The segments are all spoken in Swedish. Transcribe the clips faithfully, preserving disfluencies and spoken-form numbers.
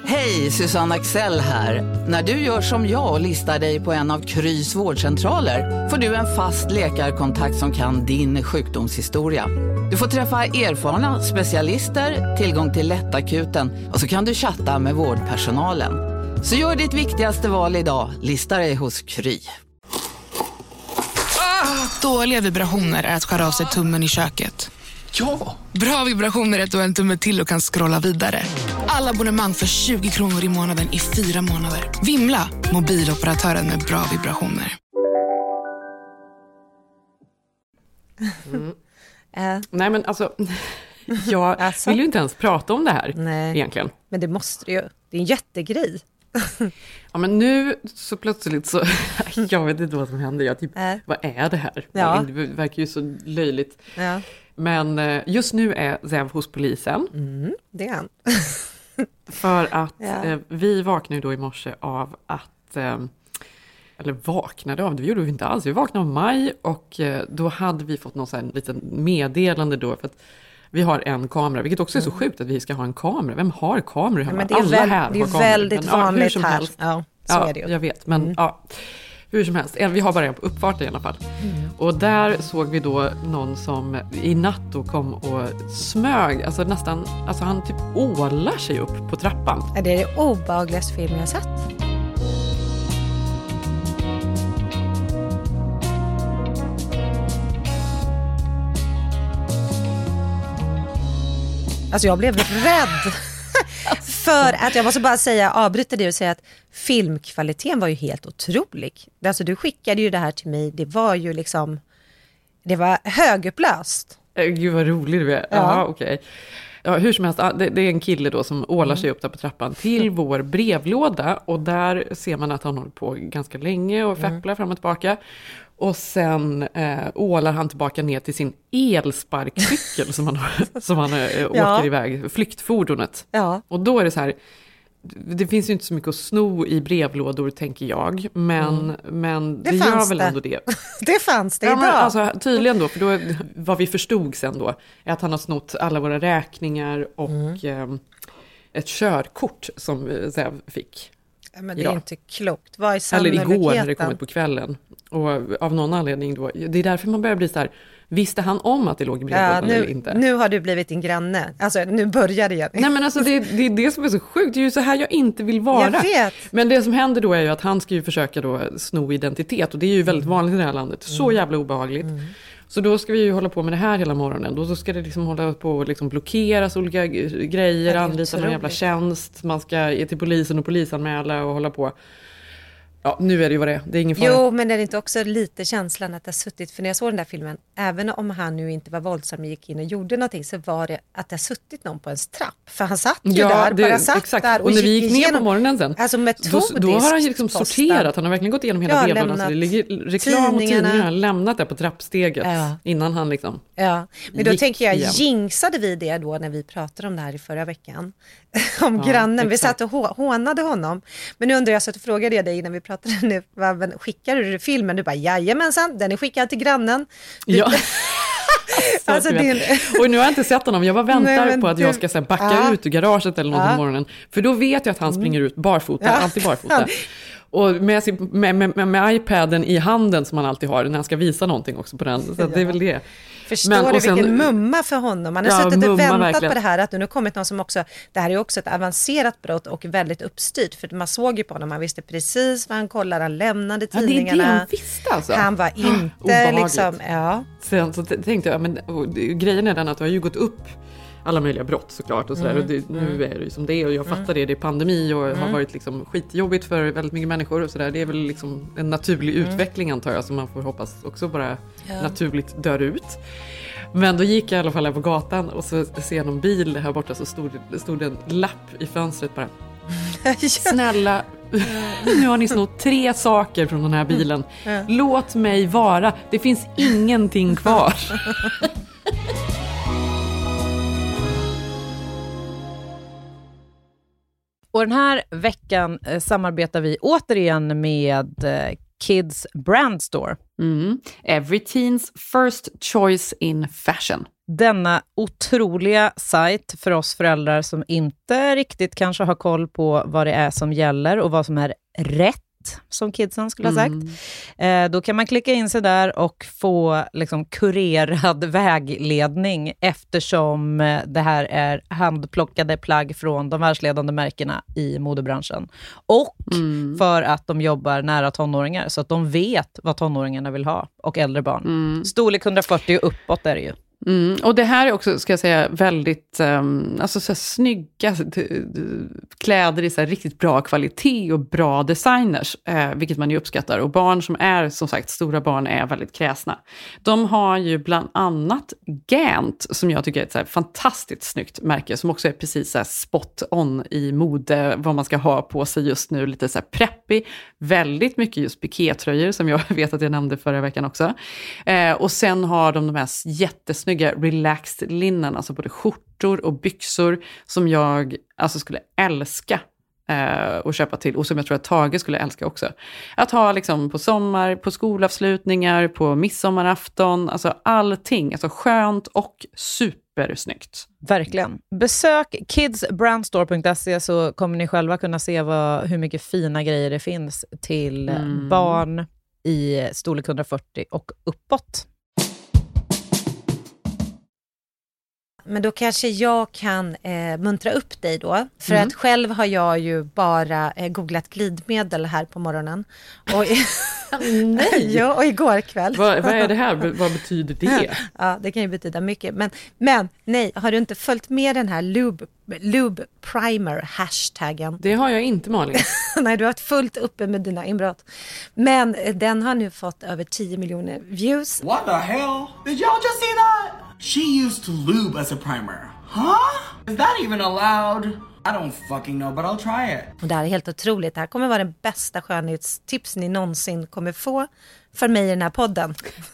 Hej, Susanne Axel här. När du gör som jag och listar dig på en av Krys vårdcentraler får du en fast läkarkontakt som kan din sjukdomshistoria. Du får träffa erfarna specialister, tillgång till lättakuten och så kan du chatta med vårdpersonalen. Så gör ditt viktigaste val idag, lista dig hos Kry. Ah, dåliga vibrationer är att skära av sig tummen i köket. Ja! Bra vibrationer är att du har en tumme till och kan scrolla vidare. Alla abonnemang för tjugo kronor i månaden i fyra månader. Vimla, mobiloperatören med bra vibrationer. Mm. Äh. Nej men alltså, jag alltså. vill ju inte ens prata om det här. Nej. Egentligen. Men det måste ju, det är en jättegrej. Ja men nu så plötsligt så, jag vet inte vad som händer. Jag typ, äh. vad är det här? Ja. Det verkar ju så löjligt. Ja. Men just nu är Zev hos polisen. Mm, det är han. För att ja. eh, vi vaknade då i morse av att, eh, eller vaknade av, det gjorde vi inte alls. Vi vaknade av maj och eh, då hade vi fått någon sån här liten meddelande då. För att vi har en kamera, vilket också är så sjukt att vi ska ha en kamera. Vem har kameror hemma? Ja, men det är Alla väl, här det är har väldigt kameror. Men, vanligt ja, här. Helst. Ja, så ja, är det ju. Jag vet, men mm. ja. Hur som helst, vi har bara en på uppfarten i alla fall. Mm. Och där såg vi då någon som i natt då kom och smög, alltså nästan, alltså han typ ålar sig upp på trappan. Är det det obehagligaste film jag har sett? Alltså jag blev rädd. För att jag måste bara säga, avbryta det och säga att filmkvaliteten var ju helt otrolig. Alltså du skickade ju det här till mig, det var ju liksom, det var högupplöst. Gud vad rolig du är. Ja, ja okej. Okay. Ja, hur som helst, det, det är en kille då som ålar sig upp där på trappan till vår brevlåda. Och där ser man att han håller på ganska länge och fepplar mm. fram och tillbaka. Och sen eh, ålar han tillbaka ner till sin elsparkcykel som han, som han eh, åker ja. iväg, flyktfordonet. Ja. Och då är det så här, det finns ju inte så mycket att sno i brevlådor tänker jag, men, mm. men det, det gör väl det. ändå det. Det fanns det ja, idag. men, alltså, tydligen då, för då, vad vi förstod sen då, är att han har snott alla våra räkningar och mm. eh, ett körkort som Zev fick. Men det är idag. Inte klokt. Vad är eller igår när det kommit på kvällen. Och av någon anledning då, det är därför man börjar bli så här, visste han om att det låg i brevlådan ja, nu, eller inte? Nu har du blivit din granne. Alltså nu börjar det igen. Nej men alltså det, det är det som är så sjukt, det är ju så här jag inte vill vara. Jag vet. Men det som händer då är ju att han ska ju försöka då sno identitet och det är ju väldigt vanligt i det här landet. Så mm. jävla obehagligt. Mm. Så då ska vi ju hålla på med det här hela morgonen. Då ska det liksom hålla på och liksom blockeras olika grejer, anlita någon jävla tjänst. Man ska ge till polisen och polisanmäla och hålla på. Ja, nu är det ju vad det är. Det är ingen fara. Jo, men är det inte också lite känslan att det har suttit, för när jag såg den där filmen, även om han nu inte var våldsam och gick in och gjorde någonting, så var det att det har suttit någon på ens trapp. För han satt ju ja, där, det, bara satt exakt. där. Och, och när vi gick ner på morgonen sen, alltså metodiskt, då, då har han ju liksom sorterat, han har verkligen gått igenom hela ja, brevlådan. Så det ligger reklam och tidningar, han lämnat det på trappsteget ja. innan han liksom ja. Men då tänker jag, igen. jinxade vi det då när vi pratade om det här i förra veckan? om ja, grannen, exakt. Vi satt och hånade honom. Men nu undrar jag, så att frågade jag dig när vi pratade nu, vad, skickade du filmen? Du bara, jajamensan, den är skickad till grannen. Du, ja. alltså, din... Och nu har jag inte sett honom. Jag bara väntar Nej, på att du... jag ska så här, backa ja. ut ur garaget eller något ja. på morgonen. För då vet jag att han springer ut barfota, ja. alltid barfota. Och med, sin, med, med, med iPaden i handen som han alltid har när han ska visa någonting också på den. Så ja. det är väl det. Förstår Men, du sen, vilken mumma för honom? Man har ja, suttit och väntat verkligen. på det här. Att nu har kommit någon som också, det här är också ett avancerat brott och väldigt uppstyrt. För man såg ju på honom, man visste precis vad han kollade. Han lämnade tidningarna. Ja, det är det han visste alltså. Han var inte liksom, ja. Sen så tänkte jag, men och, grejen är den att det har ju gått upp alla möjliga brott såklart och sådär. Mm, och det, nu mm. är det ju som det är och jag fattar mm. det. Det är pandemi och mm. har varit liksom skitjobbigt för väldigt mycket människor och sådär. Det är väl liksom en naturlig mm. utveckling antar jag som man får hoppas också bara ja. naturligt dör ut. Men då gick jag i alla fall här på gatan och så ser jag någon bil här borta, så stod det stod en lapp i fönstret bara. Snälla, nu har ni snott tre saker från den här bilen. Låt mig vara, det finns ingenting kvar. Och den här veckan eh, samarbetar vi återigen med eh, Kids Brand Store. Mm. Every teen's first choice in fashion. denna otroliga sajt för oss föräldrar som inte riktigt kanske har koll på vad det är som gäller och vad som är rätt, som kidsen skulle ha sagt. Mm. Eh, då kan man klicka in sig där och få liksom kurerad vägledning, eftersom eh, det här är handplockade plagg från de världsledande märkena i modebranschen. Och mm. för att de jobbar nära tonåringar, så att de vet vad tonåringarna vill ha, och äldre barn. Mm. Storlek hundrafyrtio och uppåt är det ju. Mm, och det här är också, ska jag säga, väldigt um, alltså så här, snygga kläder i så här, riktigt bra kvalitet och bra designers, eh, vilket man ju uppskattar. Och barn som är, som sagt, stora barn är väldigt kräsna. De har ju bland annat Gant, som jag tycker är ett så här, fantastiskt snyggt märke, som också är precis så här, spot on i mode, vad man ska ha på sig just nu, lite så här preppy, väldigt mycket just pikétröjor, som jag vet att jag nämnde förra veckan också. Eh, och sen har de de här jättesnygga snygga relaxed linnen, alltså både skjortor och byxor, som jag alltså skulle älska eh, att köpa till, och som jag tror att Tage skulle älska också. Att ha liksom på sommar, på skolavslutningar, på midsommarafton, alltså allting, alltså skönt och supersnyggt. Verkligen. Besök kids brand store punkt se, så kommer ni själva kunna se vad, hur mycket fina grejer det finns till mm. barn i storlek hundrafyrtio och uppåt. Men då kanske jag kan eh, muntra upp dig då. För mm. att själv har jag ju bara eh, googlat glidmedel här på morgonen. Och, Nej. ja, och igår kväll. Vad, vad är det här? Vad betyder det? Ja, det kan ju betyda mycket. Men, men nej, har du inte följt med den här lube, lube primer hashtaggen? Det har jag inte, Malin. Nej, du har varit fullt uppe med dina inbrott. Men den har nu fått över tio miljoner views. What the hell? Did y'all just see that? She used to lube as a primer. Huh? Is that even allowed? I don't fucking know, but I'll try it. Och det här är helt otroligt. Det här kommer vara den bästa skönhetstips ni någonsin kommer få för mig i den här podden.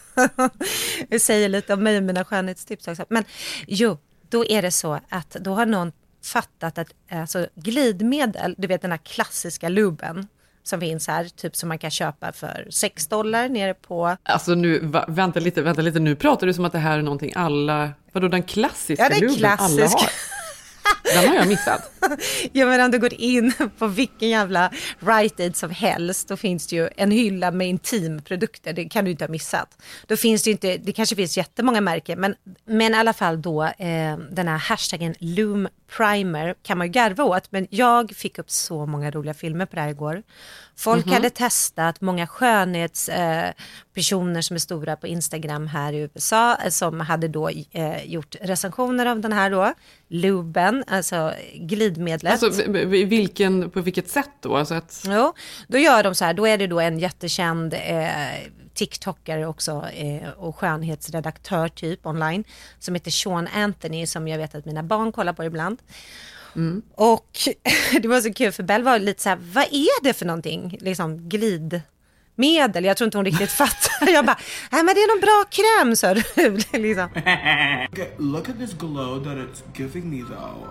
Jag säger lite om mig och mina skönhetstips också. Men jo, då är det så att då har någon fattat att alltså, glidmedel, du vet den här klassiska luben som finns här, typ som man kan köpa för sex dollar nere på... Alltså nu, va, vänta lite, vänta lite, nu pratar du som att det här är någonting alla... Vadå, den klassiska ja, luben klassisk. alla har? Den har jag missat. Ja, men om du går in på vilken jävla Rite Aid som helst, då finns det ju en hylla med intimprodukter. Det kan du inte ha missat. Då finns det ju inte, det kanske finns jättemånga märken, men, men i alla fall då eh, den här hashtaggen Lume Primer kan man ju garva åt, men jag fick upp så många roliga filmer på det här igår. Folk mm-hmm. hade testat, många skönhetspersoner eh, som är stora på Instagram här i U S A eh, som hade då eh, gjort recensioner av den här då, luben, alltså glidmedlet. Alltså vilken, på vilket sätt då? Alltså att... Jo, då gör de så här, då är det då en jättekänd eh, TikTokare också eh, och skönhetsredaktör typ online som heter Sean Anthony, som jag vet att mina barn kollar på ibland. Mm. Och det var så kul för Bell var lite så här, vad är det för någonting? Liksom glidmedel. Jag tror inte hon riktigt fattar. Jag bara, nej men det är någon bra kräm, så liksom. Look at this glow that it's giving me though.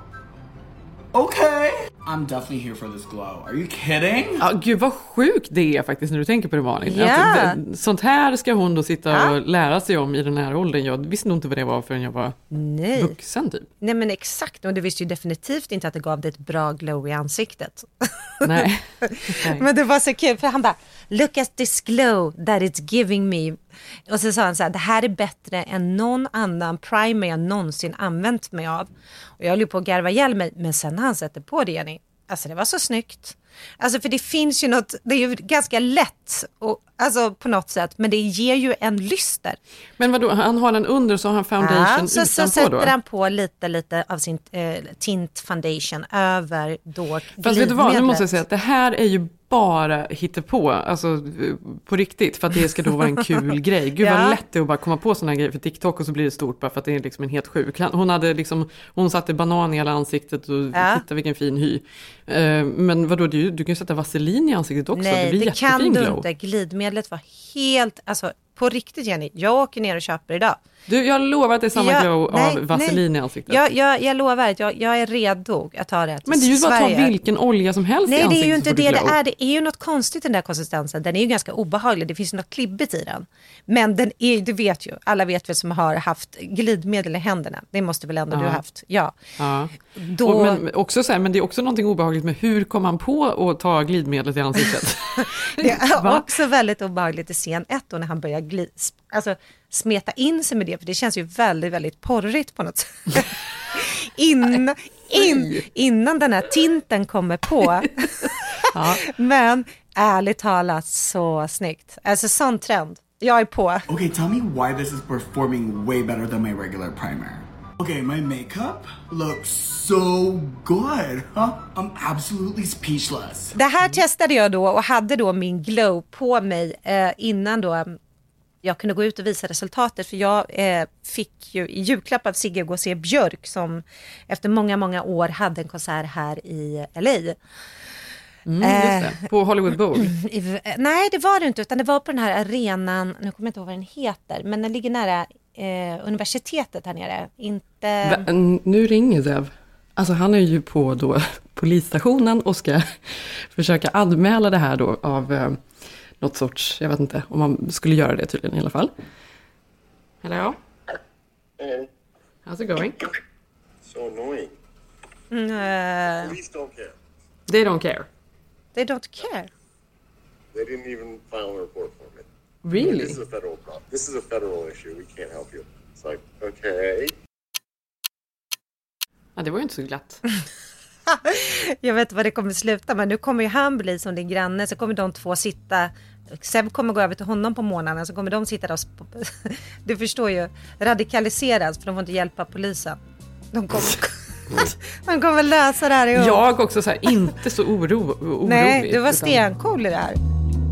Okay. I'm definitely here for this glow. Are you kidding? Ja, gud vad sjukt det är faktiskt när du tänker på det, Malin. Yeah. Alltså, sånt här ska hon då sitta ja. och lära sig om i den här åldern. Jag visste nog inte vad det var förrän jag var Nej. vuxen typ. Nej men exakt, och du visste ju definitivt inte att det gav dig ett bra glow i ansiktet. Nej. Nej. Men det var så kul för han bara, look at this glow that it's giving me. Och så sa han så här, det här är bättre än någon annan primer jag någonsin använt mig av. Och jag höll ju på att garva ihjäl mig, men sen han sätter på det, Jenny. Alltså det var så snyggt. Alltså för det finns ju något, det är ju ganska lätt och, alltså på något sätt, men det ger ju en lyster. Men vadå, han har den under så har han foundation ja, så, utanpå så sätter då? han på lite, lite av sin eh, tint foundation över då glidmedlet. Fast vet du vad, nu måste jag säga att det här är ju bara hittepå, alltså på riktigt, för att det ska då vara en kul grej. Gud ja. vad lätt det är att bara komma på såna här grejer för TikTok och så blir det stort bara för att det är liksom en helt sjuk. Hon hade liksom, hon satte banan i hela ansiktet och ja. titta vilken fin hy. Uh, men vadå, du, du kan ju sätta vaselin i ansiktet också. Nej, det blir det kan du glow. inte. Glidmedlet var helt, alltså på riktigt Jenny, jag åker ner och köper idag. Du, jag lovar att det är samma jag, glow nej, av vaselin nej. i ansiktet. Jag, jag, jag lovar att jag, jag är redo att ta det till Men det är ju bara att ta vilken olja som helst nej, i ansiktet. Nej, det är ju inte det glow. det är. Det är ju något konstigt den där konsistensen. Den är ju ganska obehaglig. Det finns något klibbigt i den. Men den är, du vet ju, alla vet väl som har haft glidmedel i händerna. Det måste väl ändå ja. du ha haft. Ja. ja. Då... Och, men, också så här, men det är också någonting obehagligt med hur kom man på att ta glidmedlet i ansiktet? Det är också väldigt obehagligt i scen ett då när han börjar glid, alltså, smeta in sig med det. För det känns ju väldigt, väldigt porrigt på något sätt. In, in, innan den här tinten kommer på. Ja. Men ärligt talat så snyggt. Alltså sån trend. Jag är på. Okay, tell me why this is performing way better than my regular primer. Okay, my makeup looks so good. Huh? I'm absolutely speechless. Det här testade jag då och hade då min glow på mig eh, innan då jag kunde gå ut och visa resultatet. För jag eh, fick ju i julklapp av Sigge gå och se Björk som efter många, många år hade en konsert här i L A. Mm, just det. På Hollywood Bowl? I, nej, det var det inte, utan det var på den här arenan, nu kommer jag inte ihåg vad den heter, men den ligger nära eh, universitetet här nere. Inte... Va, nu ringer Zev. Alltså han är ju på då polisstationen och ska försöka anmäla det här då av eh, något sorts, jag vet inte om man skulle göra det tydligen i alla fall. Hello? Hey. How's it going? So annoying. Mm, uh, Police don't care. They don't care. They don't care. They didn't even file a report for me. Really? This is a federal problem. This is a federal issue. We can't help you. It's like, okay. Ja, det var ju inte så glatt. Jag vet vad det kommer sluta, men nu kommer ju han bli som din granne, så kommer de två sitta, Seb kommer gå över till honom på månaden, så kommer de sitta där och, du förstår ju, radikaliseras, för de får inte hjälpa polisen. De kommer, de kommer lösa det här ihop. Jag också så här, inte så oro, orolig. Nej, du var utan... stencool i det här.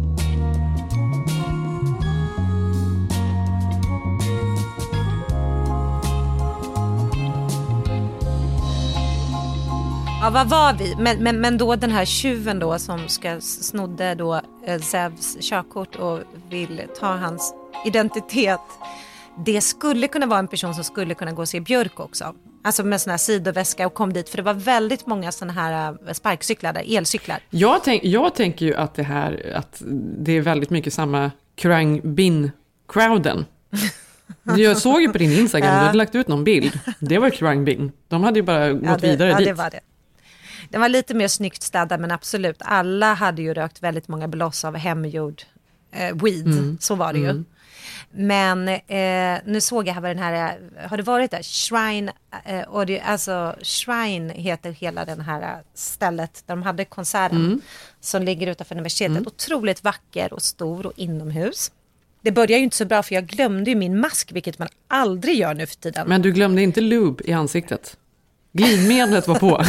Ja, vad var vi? Men, men, men då den här tjuven då som ska snodde då eh, Zevs körkort och vill ta hans identitet. Det skulle kunna vara en person som skulle kunna gå och se Björk också. Alltså med sån här sidoväska och kom dit. För det var väldigt många såna här sparkcyklar där, elcyklar. Jag, tänk, jag tänker ju att det här, att det är väldigt mycket samma Krang Bin-crowden. Jag såg ju på din Instagram, ja. Du hade lagt ut någon bild. Det var Krang Bin. De hade ju bara ja, gått det, vidare ja, dit. Det var det. Den var lite mer snyggt städad, men absolut. Alla hade ju rökt väldigt många bloss av hemgjord eh, weed. Mm. Så var det ju. Mm. Men eh, nu såg jag här vad den här, har det varit där? Shrine, eh, och det, alltså Shrine heter hela den här stället där de hade konserten. Mm. Som ligger utanför universitetet. Mm. Otroligt vacker och stor och inomhus. Det började ju inte så bra för jag glömde ju min mask, vilket man aldrig gör nu för tiden. Men du glömde inte lube i ansiktet? Glidmedlet var på.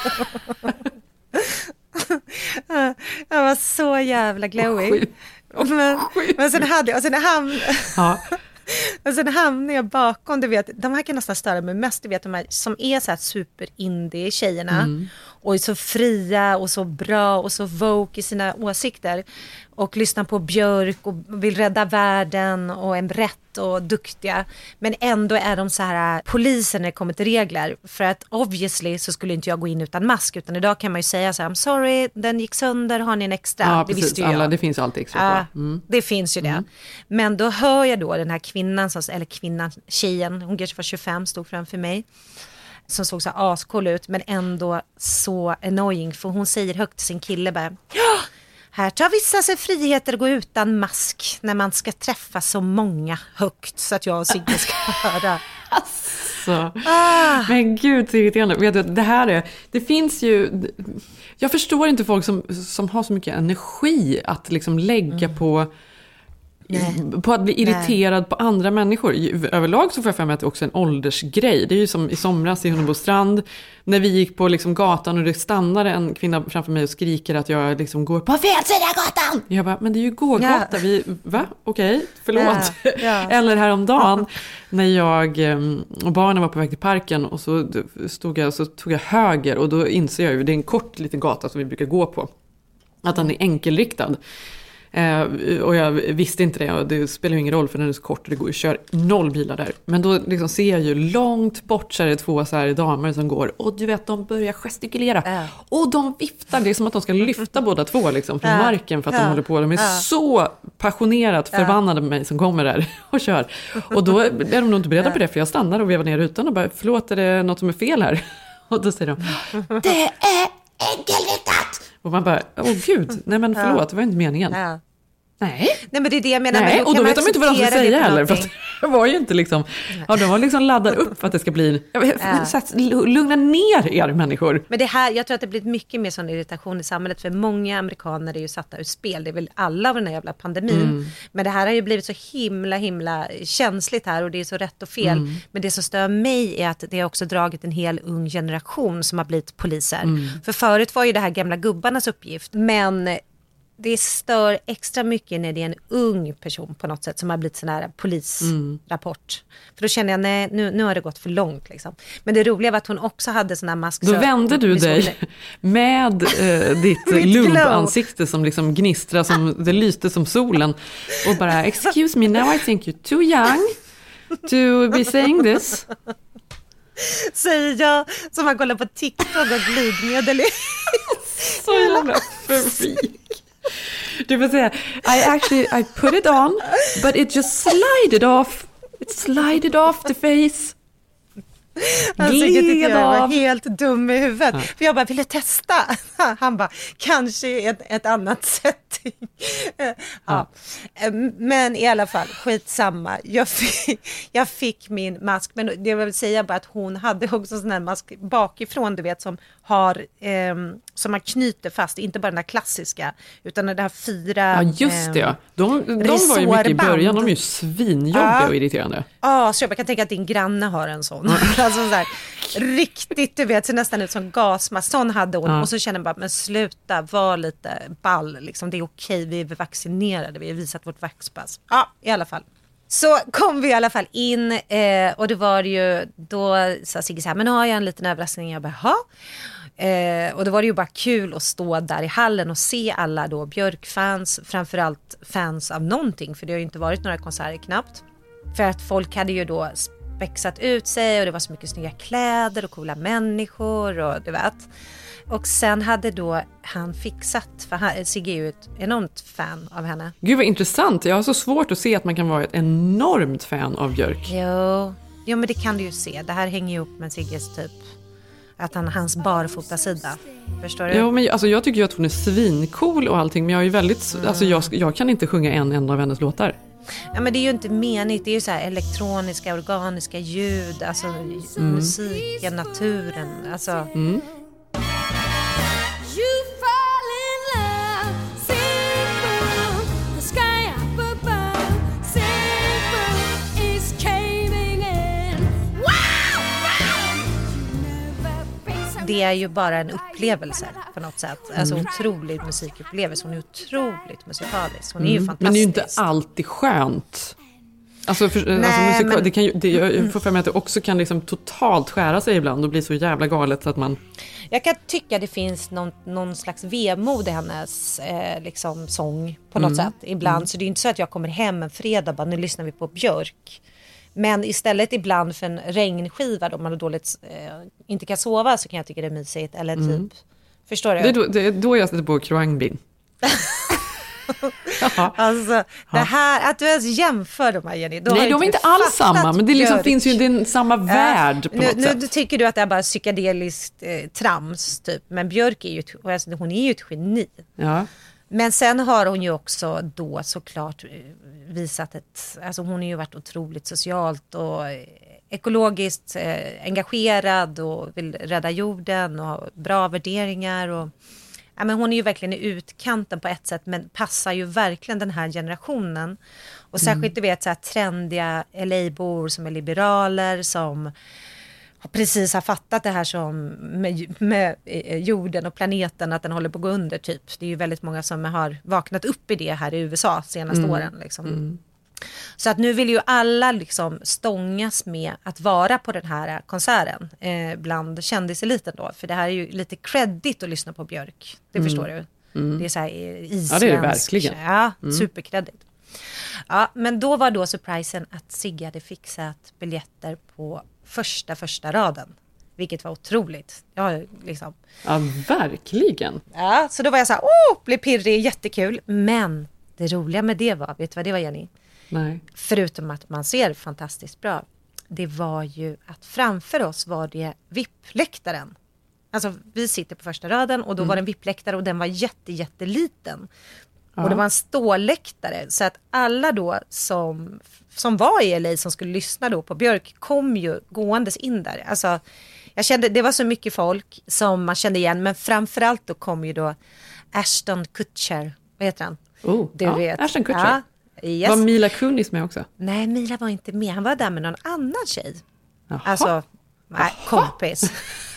Jag var så jävla glowy. Oh, men, men sen hade jag, och sen hamn, ja. Och sen hamnade jag bakom, du vet, de här kan nästan störa mig mest, du vet, de här som är så här super-indie tjejerna mm. och är så fria och så bra och så woke i sina åsikter och lyssnar på Björk och vill rädda världen och är rätt och duktiga, men ändå är de så här polisen när det kommer till regler, för att obviously så skulle inte jag gå in utan mask, utan idag kan man ju säga så här, I'm sorry, den gick sönder, har ni en extra? Ja, det precis, visste ju alla, jag. det finns alltid extra ja, på. Mm. Det finns ju det. Mm. Men då hör jag då den här kvinnan, som, eller kvinnan, tjejen, hon kanske var tjugofem, stod framför mig, som såg så ascool ut, men ändå så annoying, för hon säger högt till sin kille bara, ja, här tar vissa sig friheter att gå utan mask när man ska träffa så många högt så att jag och Sigge ska höra. Alltså, ah. Men gud så irriterande. Vet du, det här är, det finns ju, jag förstår inte folk som, som har så mycket energi att liksom lägga mm. på Nej. på att bli irriterad Nej. på andra människor. Överlag så får jag för mig att det också är en åldersgrej. Det är ju som i somras i Hunnebostrand när vi gick på liksom gatan och det stannade en kvinna framför mig och skriker att jag liksom går på fel sida gatan. Jag bara, men det är ju gågata. Ja. Vi, va? Okej, okay, förlåt. Ja. Ja. Eller häromdagen ja. när jag och barnen var på väg till parken och så stod jag, så tog jag höger och då inser jag ju, det är en kort liten gata som vi brukar gå på, att den är enkelriktad. Eh, och jag visste inte det, och det spelar ju ingen roll för den är så kort och det går ju kör noll bilar där. Men då liksom ser jag ju långt bort så är det två så här damer som går och du vet, de börjar gestikulera. Äh. Och de viftar, det är som att de ska lyfta båda två liksom från äh. marken för att äh. de håller på. De är äh. så passionerat förbannade med mig som kommer där och kör. Och då är de nog inte beredda på det, för jag stannar och vevar ner rutan och bara, förlåt, är det något som är fel här? Och då säger de, det är enkelriktat! Och man bara, åh gud, nej men förlåt, det var inte meningen. Ja. Nej. Nej, men det är det jag menar. Nej, men då och då vet de inte vad de ska säga heller. För att det var ju inte liksom, ja, de var liksom laddade upp för att det ska bli, jag vet, ja. så att, lugna ner er människor. Men det här, jag tror att det blir mycket mer sån irritation i samhället, för många amerikaner är ju satta ur spel. Det är väl alla av den här jävla pandemin. Mm. Men det här har ju blivit så himla, himla känsligt här, och det är så rätt och fel. Mm. Men det som stör mig är att det har också dragit en hel ung generation som har blivit poliser. Mm. För förut var ju det här gamla gubbarnas uppgift, men det stör extra mycket när det är en ung person på något sätt som har blivit sån här polisrapport. Mm. För då känner jag, nej, nu, nu har det gått för långt liksom. Men det roliga var att hon också hade sån här mask. Då vände du dig med eh, ditt lumpansikte som liksom gnistrar, som det lyste som solen, och bara, excuse me, now I think you're too young to be saying this. Säger jag som har kollat på TikTok och glidmedel. Så jävla freak. Du får säga, I actually, I put it on, but it just slided off. It slided off the face. Alltså, jag tycker jag var helt dum i huvudet. Ja. För jag bara, ville testa. Han bara, kanske ett, ett annat setting. Ja. Ja. Men i alla fall, skitsamma. Jag fick, jag fick min mask. Men det vill säga bara att hon hade också sån här mask bakifrån, du vet, som har eh, som man knyter fast, inte bara den här klassiska, utan det här fyra. Ja, just det. Eh, de, de var ju mycket i början, de är ju svinjobbiga ja. och irriterande. Ja, så jag kan tänka att din granne har en sån. Alltså så här, riktigt, du vet, så nästan ut som gasmask. Sån hade hon. Ja. Och så känner man bara, men sluta, var lite ball. Liksom. Det är okej, vi är vaccinerade, vi har visat vårt vaxpass. Ja, i alla fall. Så kom vi i alla fall in eh, och det var ju, då sa Sigge så här, men har jag en liten överraskning? Jag bara, ha. Eh, och då var det ju bara kul att stå där i hallen och se alla då Björk-fans, framförallt fans av någonting, för det har ju inte varit några konserter knappt. För att folk hade ju då spexat ut sig och det var så mycket snygga kläder och coola människor och du vet. Och sen hade då han fixat, för han, Sigge är ju ett enormt fan av henne. Gud vad intressant, jag har så svårt att se att man kan vara ett enormt fan av Björk. Jo, jo men det kan du ju se, det här hänger ju upp med Sigges typ, att han hans barfota sida. Förstår du? Ja, men alltså, jag tycker ju att hon är svincool och allting, men jag är ju väldigt, mm. alltså, jag, jag kan inte sjunga en enda av hennes låtar. Ja, men det är ju inte menigt, det är ju så här elektroniska, organiska ljud, alltså mm. musiken, naturen, alltså... Mm. Det är ju bara en upplevelse på något sätt. Alltså otrolig musikupplevelse. Hon är otroligt musikalisk. Hon är ju mm. fantastisk. Men det är ju inte alltid skönt. Alltså, för, Nej, alltså musika- men... det kan ju, det, jag får för mig att det också kan liksom totalt skära sig ibland och bli så jävla galet så att man... Jag kan tycka det finns någon, någon slags vemod i hennes eh, liksom, sång på något mm. sätt ibland. Mm. Så det är ju inte så att jag kommer hem en fredag och bara, nu lyssnar vi på Björk. Men istället ibland för en regnskiva då man har dåligt, eh, inte kan sova, så kan jag tycka det är mysigt. Eller typ, mm. förstår du? Det är då, det är då jag sätter på Kruangbin. Alltså det här, att du ens jämför de här, Jenny. Nej, de är inte alls samma, men det liksom finns ju den samma värld på nu, något nu, sätt. Nu tycker du att det är bara psykedeliskt eh, trams typ, men Björk är ju ett, alltså, hon är ju ett geni. Ja. Men sen har hon ju också då såklart visat ett, alltså hon har ju varit otroligt socialt och ekologiskt eh, engagerad och vill rädda jorden och ha bra värderingar och ja, men hon är ju verkligen i utkanten på ett sätt, men passar ju verkligen den här generationen. Och särskilt mm. du vet så här trendiga L A-bor som är liberaler, som precis har fattat det här som med, med jorden och planeten, att den håller på att gå under typ. Det är ju väldigt många som har vaknat upp i det här i U S A senaste mm. åren liksom. Mm. Så att nu vill ju alla liksom stångas med att vara på den här konserten eh, bland kändiseliten då. För det här är ju lite credit att lyssna på Björk. Det mm. förstår du. Mm. Det är så här isländsk. Ja, det är det verkligen. Ja, mm. superkreddigt. Ja, men då var då surprisen att Sigge hade fixat biljetter på första, första raden. Vilket var otroligt. Ja, liksom. Ja, verkligen. Ja, så då var jag så här, åh, blev pirrig, jättekul. Men det roliga med det var, vet du vad det var, Jenny? Nej. Förutom att man ser fantastiskt bra. Det var ju att framför oss var det V I P-läktaren. Alltså vi sitter på första raden och då mm. var det en V I P-läktare och den var jätte, jätteliten. Ja. Och det var en ståläktare. Så att alla då som, som var i L A som skulle lyssna då på Björk kom ju gåendes in där. Alltså jag kände, det var så mycket folk som man kände igen. Men framförallt då kom ju då Ashton Kutcher. Vad heter han? Oh, du ja, vet. Ashton Kutcher. Ja. Yes. Var Mila Kunis med också? Nej, Mila var inte med. Han var där med någon annan tjej. Jaha. Alltså, nej, kompis.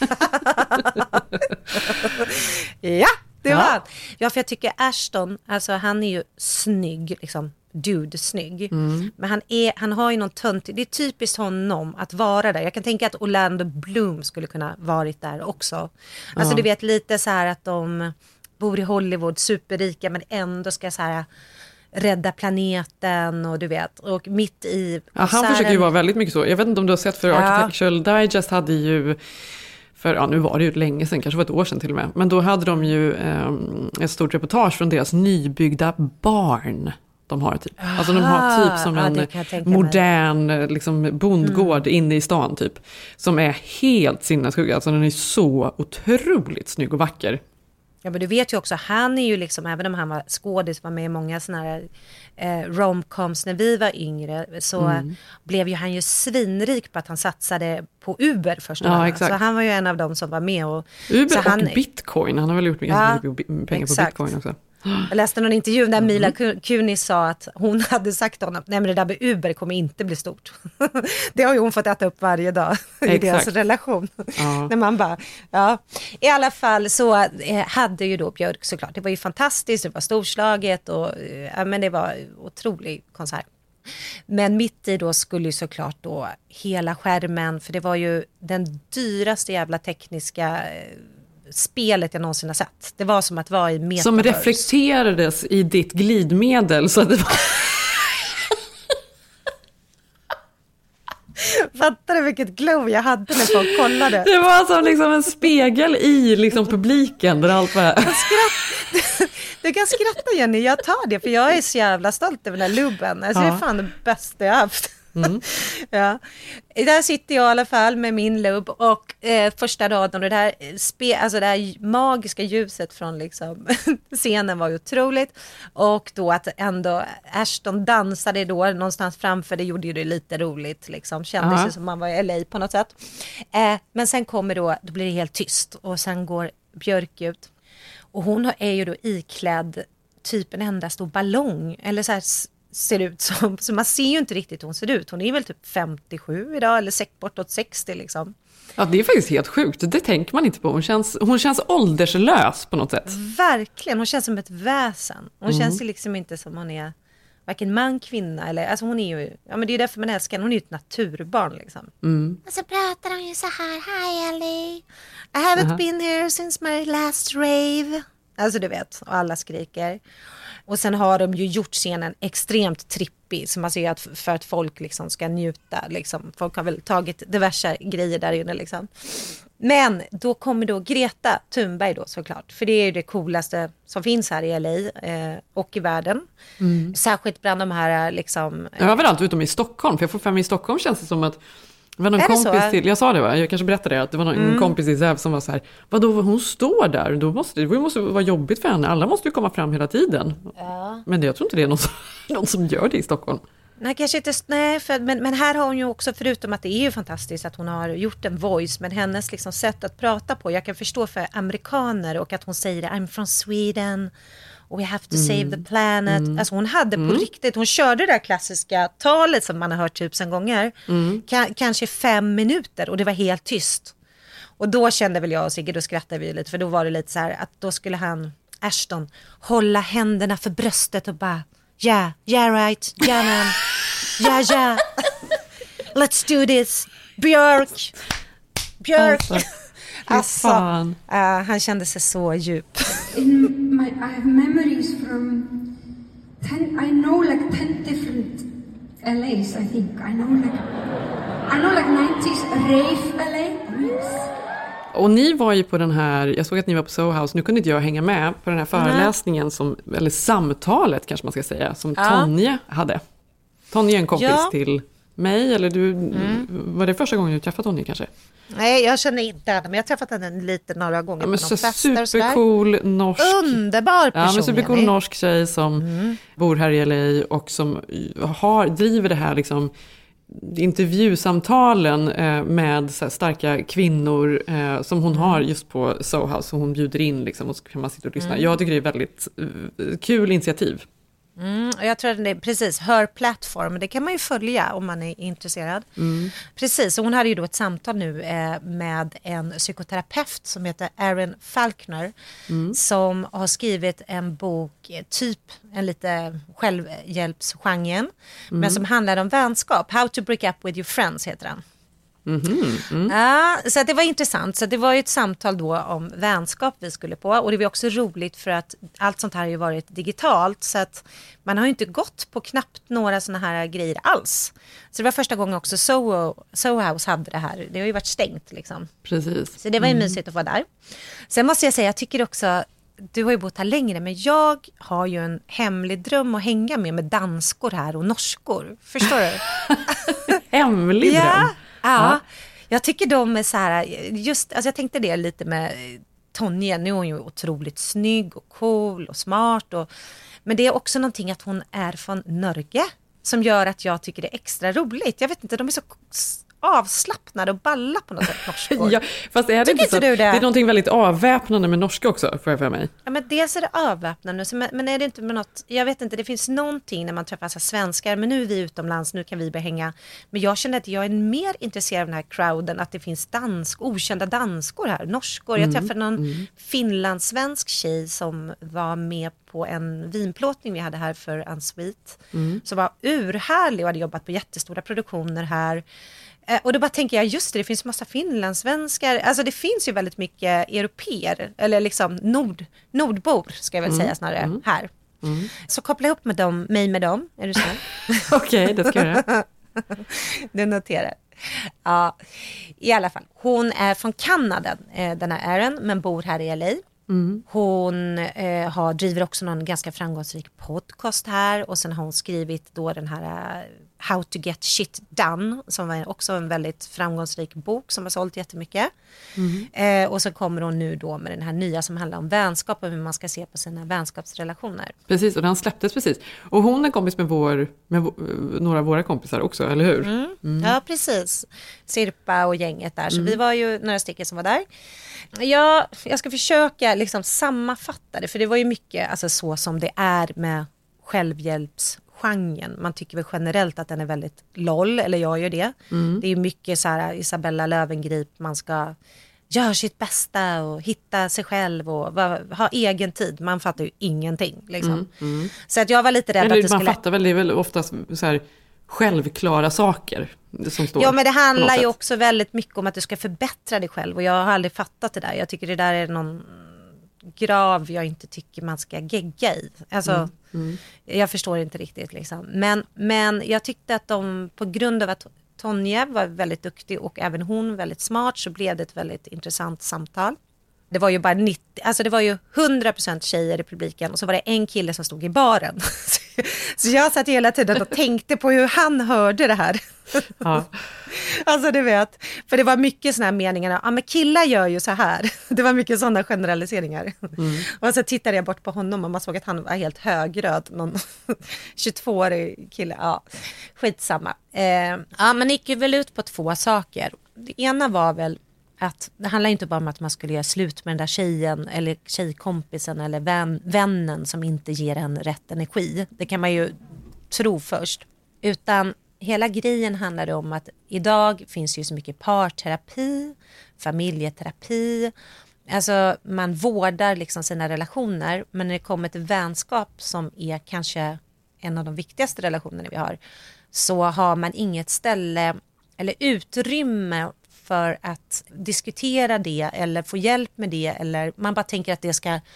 ja, det var han. Ja, för jag tycker Ashton, alltså han är ju snygg, liksom dude-snygg. Mm. Men han, är, han har ju någon tönt, det är typiskt honom att vara där. Jag kan tänka att Orlando Bloom skulle kunna varit där också. Alltså ja. Du vet lite så här att de bor i Hollywood, superrika, men ändå ska så här rädda planeten och du vet, och mitt i ja, han försöker ju vara väldigt mycket så. Jag vet inte om du har sett för ja. Architectural Digest hade ju för, ja nu var det ju länge sedan, kanske var ett år sedan till och med, men då hade de ju eh, ett stort reportage från deras nybyggda barn de har typ. Aha, alltså de har typ som ja, en modern liksom, bondgård mm. inne i stan typ, som är helt sinnessjuk, alltså den är så otroligt snygg och vacker. Ja, men du vet ju också, han är ju liksom, även om han var skådis, var med i många såna här eh, romcoms när vi var yngre, så mm. blev ju han ju svinrik på att han satsade på Uber först. Ja, exakt. Så han var ju en av dem som var med. Och, Uber så och han, bitcoin, han har väl gjort mycket ja, pengar exakt. På bitcoin också. Jag läste någon intervju där Mila Kunis sa att hon hade sagt till honom, nej men det där med Uber kommer inte bli stort. Det har ju hon fått äta upp varje dag i exakt. Deras relation. Ja. När man bara, ja. I alla fall så eh, hade ju då Björk såklart, det var ju fantastiskt, det var storslaget och ja, men det var otrolig konsert. Men mitt i då skulle ju såklart då hela skärmen, för det var ju den dyraste jävla tekniska eh, spelet jag någonsin har sett. Det var som att vara i metaverse. Som reflekterades i ditt glidmedel så att det var... Fattar du vilket glow jag hade när folk kollade? Det var som liksom en spegel i liksom publiken där allt var... Du kan skratta, Jenny, jag tar det för jag är så jävla stolt över den här lubben. Alltså ja. Det är fan det bästa jag haft. Mm. Ja. Där sitter jag i alla fall med min lubb och eh, första raden och det här, spe, alltså det här magiska ljuset från liksom, scenen var ju otroligt, och då att ändå Ashton dansade då någonstans framför, det gjorde ju det lite roligt liksom, kändes ju som man var i L A på något sätt. Eh, men sen kommer då, då blir det helt tyst och sen går Björk ut och hon är ju då iklädd typ en enda stor ballong eller så här ser ut som, så man ser ju inte riktigt hur hon ser ut. Hon är väl typ femtiosju idag eller bortåt sextio liksom. Ja, det är faktiskt helt sjukt. Det tänker man inte på. Hon känns, hon känns ålderslös på något sätt. Verkligen, hon känns som ett väsen. Hon mm. känns ju liksom inte som hon är varken man, kvinna eller, alltså hon är ju, ja men det är därför man älskar henne. Hon är ju ett naturbarn liksom. Mm. Och så pratar hon ju så här, hi Ellie, I haven't uh-huh. been here since my last rave. Alltså du vet, och alla skriker. Och sen har de ju gjort scenen extremt trippig, som man ser att för att folk liksom ska njuta. Liksom. Folk har väl tagit diverse grejer där inne. Liksom. Men då kommer då Greta Thunberg då såklart. För det är ju det coolaste som finns här i L A eh, och i världen. Mm. Särskilt bland de här liksom... Eh, Överallt utom i Stockholm. För jag får fram i Stockholm känns det som att... Det var någon kompis till, jag sa det va, jag kanske berättade det, att det var någon mm. kompis till Zev som var så här, vadå, hon står där, då måste, det måste vara jobbigt för henne, alla måste ju komma fram hela tiden. Ja. Men jag tror inte det är någon som, någon som gör det i Stockholm. Nej, kanske inte, nej, för, men, men här har hon ju också, förutom att det är ju fantastiskt att hon har gjort en voice, men hennes liksom sätt att prata på, jag kan förstå för amerikaner och att hon säger I'm from Sweden och we have to mm. save the planet. Mm. Alltså hon hade på mm. riktigt, hon körde det där klassiska talet som man har hört tusen gånger. Mm. K- kanske fem minuter och det var helt tyst. Och då kände väl jag och Sigge, då skrattade vi lite, för då var det lite så här att då skulle han, Ashton, hålla händerna för bröstet och bara yeah, yeah right, yeah man, yeah yeah, let's do this, Björk, Björk. Alltså, alltså uh, han kände sig så djup. in my, I have memories from ten, I know like ten different L A's, I think. I know like, I know like nineties rave L A. Yes. Och ni var ju på den här, jag såg att ni var på Soho House, nu kunde inte jag hänga med på den här föreläsningen, som, eller samtalet kanske man ska säga, som ja. Tonje hade. Tonje är en kompis ja. till mig, eller du, mm. var det första gången du träffade Tonje kanske? Nej, jag känner inte henne, men jag har träffat henne lite några gånger ja, men på så någon fester. Supercool norsk. Underbar person. Ja, men supercool norsk tjej som mm. bor här i L A och som har, driver det här liksom intervjusamtalen eh, med så här, starka kvinnor eh, som hon har just på Soho House, som hon bjuder in liksom, och så kan man sitta och lyssna. Mm. Jag tycker det är väldigt eh, kul initiativ. Mm, och jag tror att det är precis, Her Platform, det kan man ju följa om man är intresserad. Mm. Precis, och hon hade ju då ett samtal nu eh, med en psykoterapeut som heter Erin Falkner mm. som har skrivit en bok, typ en lite självhjälpsgenren, mm. men som handlar om vänskap. How to break up with your friends heter den. Mm-hmm. Mm. Ja, så det var intressant. Så det var ju ett samtal då om vänskap vi skulle på. Och det var också roligt för att allt sånt här har ju varit digitalt. Så att man har ju inte gått på knappt några såna här grejer alls. Så det var första gången också Soho, Soho House hade det här. Det har ju varit stängt liksom. Precis. Så det var ju mm. mysigt att vara där. Sen måste jag säga, jag tycker också, du har ju bott här längre, men jag har ju en hemlig dröm att hänga med med danskor här och norskor. Förstår du? Hemlig dröm? Ja. Ja, jag tycker de är så här, just, alltså jag tänkte det lite med Tonje, nu är hon ju otroligt snygg och cool och smart, och, men det är också någonting att hon är från Norge som gör att jag tycker det är extra roligt. Jag vet inte, de är så avslappnade och balla på något sätt, norskor. Ja, fast är det inte så, inte du det? Det är någonting väldigt avväpnande med norska också, får jag för mig. Ja, men dels är det avväpnande, men är det inte med något, jag vet inte, det finns någonting när man träffar så svenskar, men nu är vi utomlands, nu kan vi börja hänga. Men jag känner att jag är mer intresserad av den här crowden, att det finns dansk, okända danskor här, norskor. Jag träffade någon mm. finlandssvensk tjej som var med på en vinplåtning vi hade här för Unsweet, mm. som var urhärlig och hade jobbat på jättestora produktioner här. Och då bara tänker jag, just det, det finns massa finlandssvenskar. Alltså det finns ju väldigt mycket europeer, eller liksom nord, nordbor ska jag väl mm. säga snarare, mm. här. Mm. Så koppla ihop med dem, mig med dem, är du snäll? Okej, okay, det ska jag göra. Du noterar. Ja, i alla fall. Hon är från Kanada, den här Erin, men bor här i L A. Mm. Hon eh, har, driver också någon ganska framgångsrik podcast här, och sen har hon skrivit då den här uh, How to get shit done, som var också en väldigt framgångsrik bok som har sålt jättemycket. Mm. Eh, och så kommer hon nu då med den här nya som handlar om vänskap och hur man ska se på sina vänskapsrelationer. Precis, och den släpptes precis. Och hon är kompis med, vår, med v- några av våra kompisar också, eller hur? Mm. Mm. Ja, precis. Sirpa och gänget där. Så mm. vi var ju några stycken som var där. Ja, jag ska försöka liksom sammanfatta det, för det var ju mycket alltså, så som det är med självhjälpsgenren. Man tycker väl generellt att den är väldigt loll, eller jag gör det. Mm. Det är ju mycket så här Isabella Löwengrip, man ska göra sitt bästa och hitta sig själv och va, ha egen tid. Man fattar ju ingenting liksom. Mm. Mm. Så att jag var lite rädd eller, att det man skulle... fattar väl, det är väl oftast så här självklara saker som står. Ja, men det handlar ju också väldigt mycket om att du ska förbättra dig själv, och jag har aldrig fattat det där. Jag tycker det där är någon grav jag inte tycker man ska gegga i. Alltså, mm. Mm. jag förstår inte riktigt liksom. Men, men jag tyckte att de, på grund av att Tonje var väldigt duktig och även hon väldigt smart, så blev det ett väldigt intressant samtal. Det var ju bara nittio, alltså det var ju hundra procent tjejer i publiken, och så var det en kille som stod i baren. Så jag satt hela tiden och tänkte på hur han hörde det här. Ja. Alltså du vet, för det var mycket såna här meningar, ja ah, men killar gör ju så här. Det var mycket sådana generaliseringar. Mm. Och så tittade jag bort på honom och man såg att han var helt högröd, någon tjugotvåårig kille. Ja, skitsamma. Eh, ja, men det gick ju väl ut på två saker. Det ena var väl att det handlar inte bara om att man skulle göra slut med den där tjejen eller tjejkompisen eller vän, vännen som inte ger en rätt energi. Det kan man ju tro först. Utan hela grejen handlar om att idag finns ju så mycket parterapi, familjeterapi. Alltså man vårdar liksom sina relationer, men när det kommer till vänskap som är kanske en av de viktigaste relationerna vi har, så har man inget ställe eller utrymme för att diskutera det eller få hjälp med det, eller man bara tänker att det ska,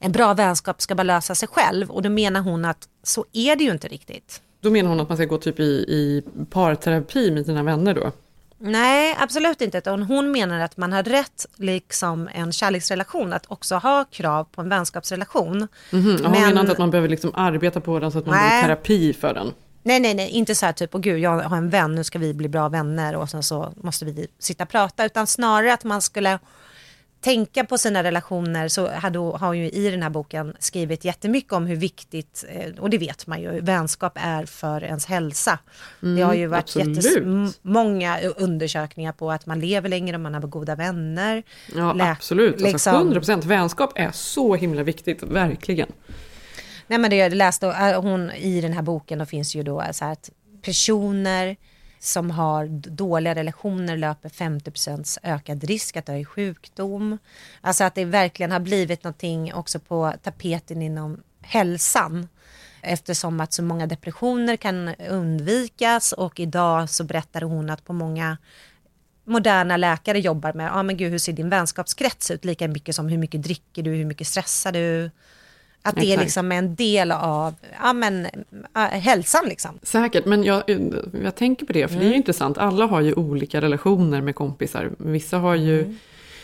en bra vänskap ska bara lösa sig själv. Och då menar hon att så är det ju inte riktigt. Då menar hon att man ska gå typ i, i parterapi med sina vänner då? Nej, absolut inte. Hon menar att man har rätt, liksom en kärleksrelation, att också ha krav på en vänskapsrelation. Mm-hmm. Hon Men... menar inte att man behöver liksom arbeta på den så att man behöver terapi för den. Nej, nej, nej. Inte så här typ, åh gud, jag har en vän, nu ska vi bli bra vänner och sen så måste vi sitta och prata. Utan snarare att man skulle tänka på sina relationer. Så hade, har ju i den här boken skrivit jättemycket om hur viktigt, och det vet man ju, vänskap är för ens hälsa. Mm, det har ju varit jättemånga undersökningar på att man lever längre om man har goda vänner. Ja, Lä- absolut. Alltså liksom. hundra procent. Vänskap är så himla viktigt, verkligen. Nej, men det jag läste hon i den här boken, då finns ju då så här att personer som har dåliga relationer löper femtio procent ökad risk att dö i sjukdom. Alltså att det verkligen har blivit någonting också på tapeten inom hälsan. Eftersom att så många depressioner kan undvikas, och idag så berättade hon att på många moderna läkare jobbar med, ja ah, men gud, hur ser din vänskapskrets ut? Lika mycket som hur mycket dricker du, hur mycket stressar du? Att det är liksom en del av ja, men, äh, hälsan liksom. Säkert, men jag, jag tänker på det, för mm. det är ju intressant. Alla har ju olika relationer med kompisar. Vissa har ju mm.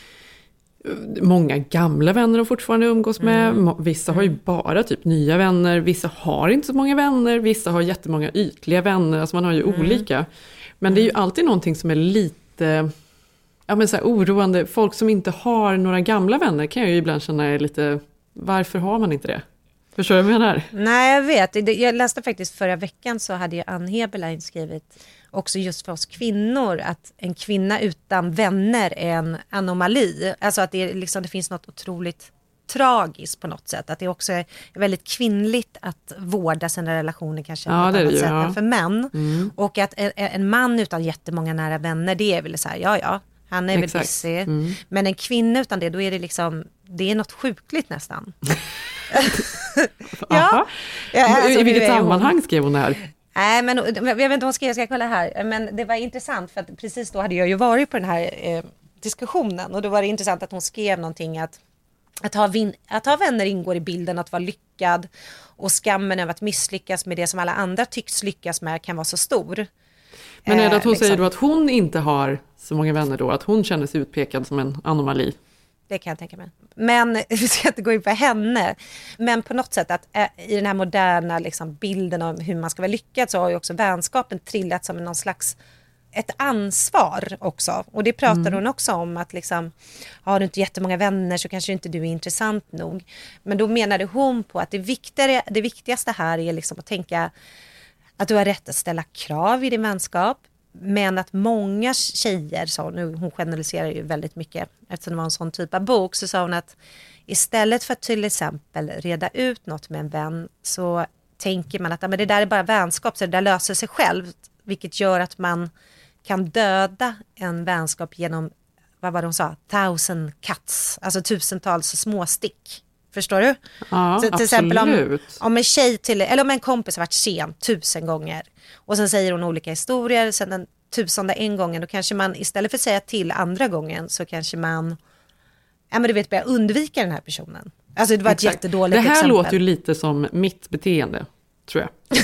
många gamla vänner att fortfarande umgås med. Mm. Vissa har ju bara typ nya vänner. Vissa har inte så många vänner. Vissa har jättemånga ytliga vänner. Alltså man har ju mm. olika. Men det är ju alltid någonting som är lite ja, men så här, oroande. Folk som inte har några gamla vänner kan jag ju ibland känna är lite... Varför har man inte det? Förstår du vad jag menar? Nej, jag vet. Jag läste faktiskt förra veckan, så hade ju Ann Heberlein skrivit också just för oss kvinnor att en kvinna utan vänner är en anomali. Alltså att det, liksom, det finns något otroligt tragiskt på något sätt. Att det också är väldigt kvinnligt att vårda sina relationer kanske ja, på ett annat ju, sätt ja. än för män. Mm. Och att en, en man utan jättemånga nära vänner, det är väl så här, ja ja. Han är väl busy. Mm. Men en kvinna utan det, då är det liksom, det är något sjukligt nästan. ja. ja alltså, I vilket sammanhang hon... skrev hon det här? Nej, men jag vet inte vad hon skrev, jag ska kolla här. Men det var intressant för att precis då hade jag ju varit på den här eh, diskussionen. Och då var det intressant att hon skrev någonting att Att ha, vin- att ha vänner ingår i bilden, att vara lyckad. Och skammen över att misslyckas med det som alla andra tycks lyckas med kan vara så stor. Men är det att hon eh, liksom. säger då att hon inte har så många vänner då? Att hon känner sig utpekad som en anomali? Det kan jag tänka mig. Men vi ska inte gå in på henne. Men på något sätt att äh, i den här moderna liksom, bilden av hur man ska vara lyckad, så har ju också vänskapen trillat som någon slags ett ansvar också. Och det pratar mm. hon också om, att liksom, har du inte jättemånga vänner så kanske inte du är intressant nog. Men då menade hon på att det, viktigare, det viktigaste här är liksom att tänka att du har rätt att ställa krav i din vänskap. Men att många tjejer, så nu, hon generaliserar ju väldigt mycket eftersom det var en sån typ av bok, så sa hon att istället för att till exempel reda ut något med en vän, så tänker man att ja, men det där är bara vänskap, så det där löser sig själv, vilket gör att man kan döda en vänskap genom, vad var det hon sa, thousand cuts, alltså tusentals småstick. Förstår du? Ja, så, till exempel om, om en tjej till, eller om en kompis har varit sen tusen gånger och sen säger hon olika historier, sen den tusende en gången, då kanske man istället för att säga till andra gången, så kanske man ja, men du vet, börja undvika den här personen. Alltså det var ett Exakt. jättedåligt exempel. Det här exempel. låter ju lite som mitt beteende, tror jag.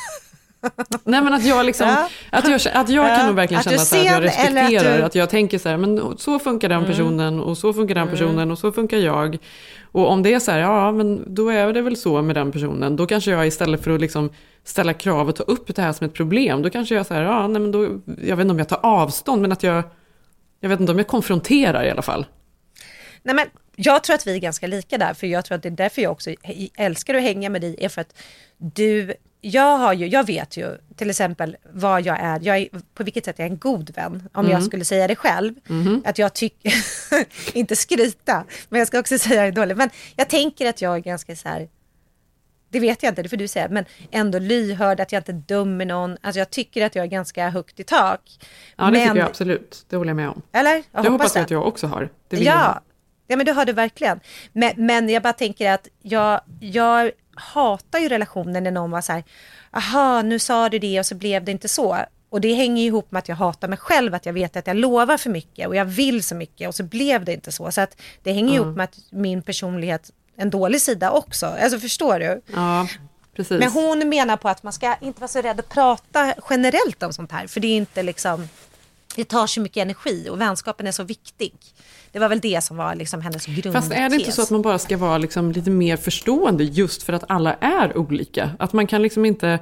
Nej, men att jag liksom ja. att jag, att jag ja. kan nog verkligen känna att, att jag respekterar att, du... att jag tänker så här, men så funkar den personen mm. och så funkar den personen mm. och så funkar jag. Och om det är så här, ja men då är det väl så med den personen. Då kanske jag istället för att liksom ställa krav och ta upp det här som ett problem, då kanske jag så här, ja nej men då, jag vet inte om jag tar avstånd, men att jag jag vet inte om jag konfronterar i alla fall. Nej, men jag tror att vi är ganska lika där, för jag tror att det är därför jag också älskar att hänga med dig, är för att du, jag har ju, jag vet ju till exempel vad jag är, jag är på vilket sätt jag är en god vän, om mm. jag skulle säga det själv, mm. att jag tycker, inte skryta, men jag ska också säga det dåligt, men jag tänker att jag är ganska så här, det vet jag inte, det får du säga, men ändå lyhörd, att jag inte dömer någon, alltså jag tycker att jag är ganska högt i tak. Ja, det men, tycker jag absolut, det håller jag med om. Eller? Jag det hoppas, hoppas det. jag att jag också har. Det vill ja. jag. Ja, men du har det verkligen. Men, men jag bara tänker att jag, jag hatar ju relationen när någon var så här, aha, nu sa du det och så blev det inte så. Och det hänger ju ihop med att jag hatar mig själv, att jag vet att jag lovar för mycket och jag vill så mycket och så blev det inte så. Så att det hänger mm. ihop med att min personlighet en dålig sida också. Alltså förstår du? Ja, precis. Men hon menar på att man ska inte vara så rädd att prata generellt om sånt här. För det är inte liksom, det tar så mycket energi och vänskapen är så viktig. Det var väl det som var liksom hennes grundtes. Fast är det inte så att man bara ska vara liksom lite mer förstående just för att alla är olika? Att man kan liksom inte...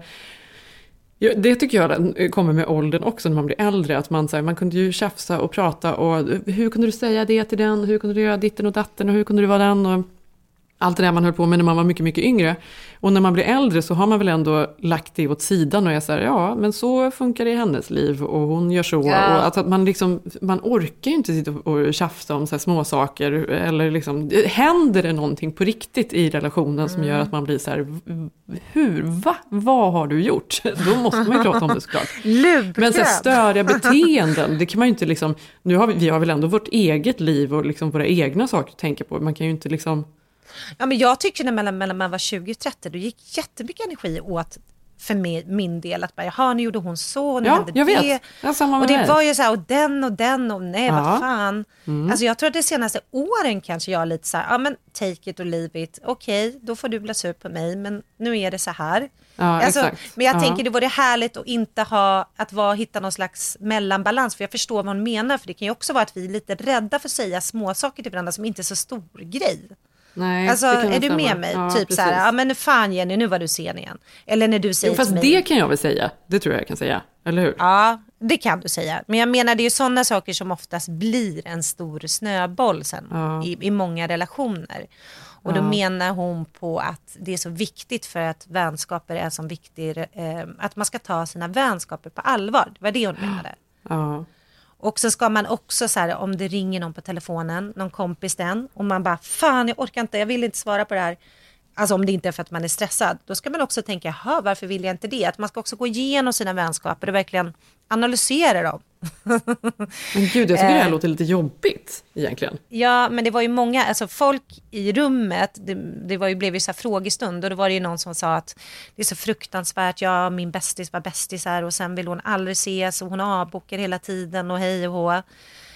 Det tycker jag kommer med åldern också när man blir äldre. Att man, så här, man kunde ju tjafsa och prata och hur kunde du säga det till den? Hur kunde du göra ditten och datten? Och hur kunde du vara den? Och allt det där man höll på med när man var mycket, mycket yngre. Och när man blir äldre så har man väl ändå lagt det åt sidan och är så här, ja, men så funkar det i hennes liv och hon gör så. Ja. Och att man liksom, man orkar ju inte sitta och tjafsa om så här små saker eller liksom, händer det någonting på riktigt i relationen som mm. gör att man blir så här, hur, va? Vad har du gjort? Då måste man ju prata om det såklart. Men så här, störiga beteenden, det kan man ju inte liksom, nu har vi, vi har väl ändå vårt eget liv och liksom våra egna saker att tänka på. Man kan ju inte liksom... Ja, men jag tycker när mellan, mellan man var tjugo och trettio då gick jättemycket energi åt för mig, min del att bara, jaha, nu gjorde hon så, nu ja, hände jag det. Vet. Jag samma med och det dig. var ju så här, och den och den och nej, ja. vad fan. Mm. Alltså jag tror att de senaste åren kanske jag lite så här, ja men take it or leave it. Okej, okay, då får du bli sur på mig, men nu är det så här. Ja, alltså, exakt. Men jag ja. tänker det vore härligt att inte ha, att vara, hitta någon slags mellanbalans, för jag förstår vad hon menar, för det kan ju också vara att vi är lite rädda för att säga små saker till varandra som inte är så stor grej. Nej, alltså är du med mig? Ja, typ precis. så här, ja men fan Jenny, nu var du sen igen. Eller när du säger jo, fast till mig. Det kan jag väl säga, det tror jag jag kan säga, eller hur? Ja, det kan du säga. Men jag menar det är ju sådana saker som oftast blir en stor snöboll sen ja. i, i många relationer. Och då ja. menar hon på att det är så viktigt för att vänskaper är så viktigt, eh, att man ska ta sina vänskaper på allvar. Det var det hon menade. Ja. Och så ska man också så här, om det ringer någon på telefonen, någon kompis den, och man bara, fan jag orkar inte, jag vill inte svara på det här. Alltså om det inte är för att man är stressad, då ska man också tänka, jaha, varför vill jag inte det? Att man ska också gå igenom sina vänskaper och verkligen analysera dem. Men gud, jag tycker det här låter lite jobbigt egentligen. Ja, men det var ju många, alltså folk i rummet, det, det var ju, blev ju så här frågestund och då var det ju någon som sa att det är så fruktansvärt, ja min bästis var bästis här och sen vill hon aldrig ses och hon avbokar hela tiden och hej och hå.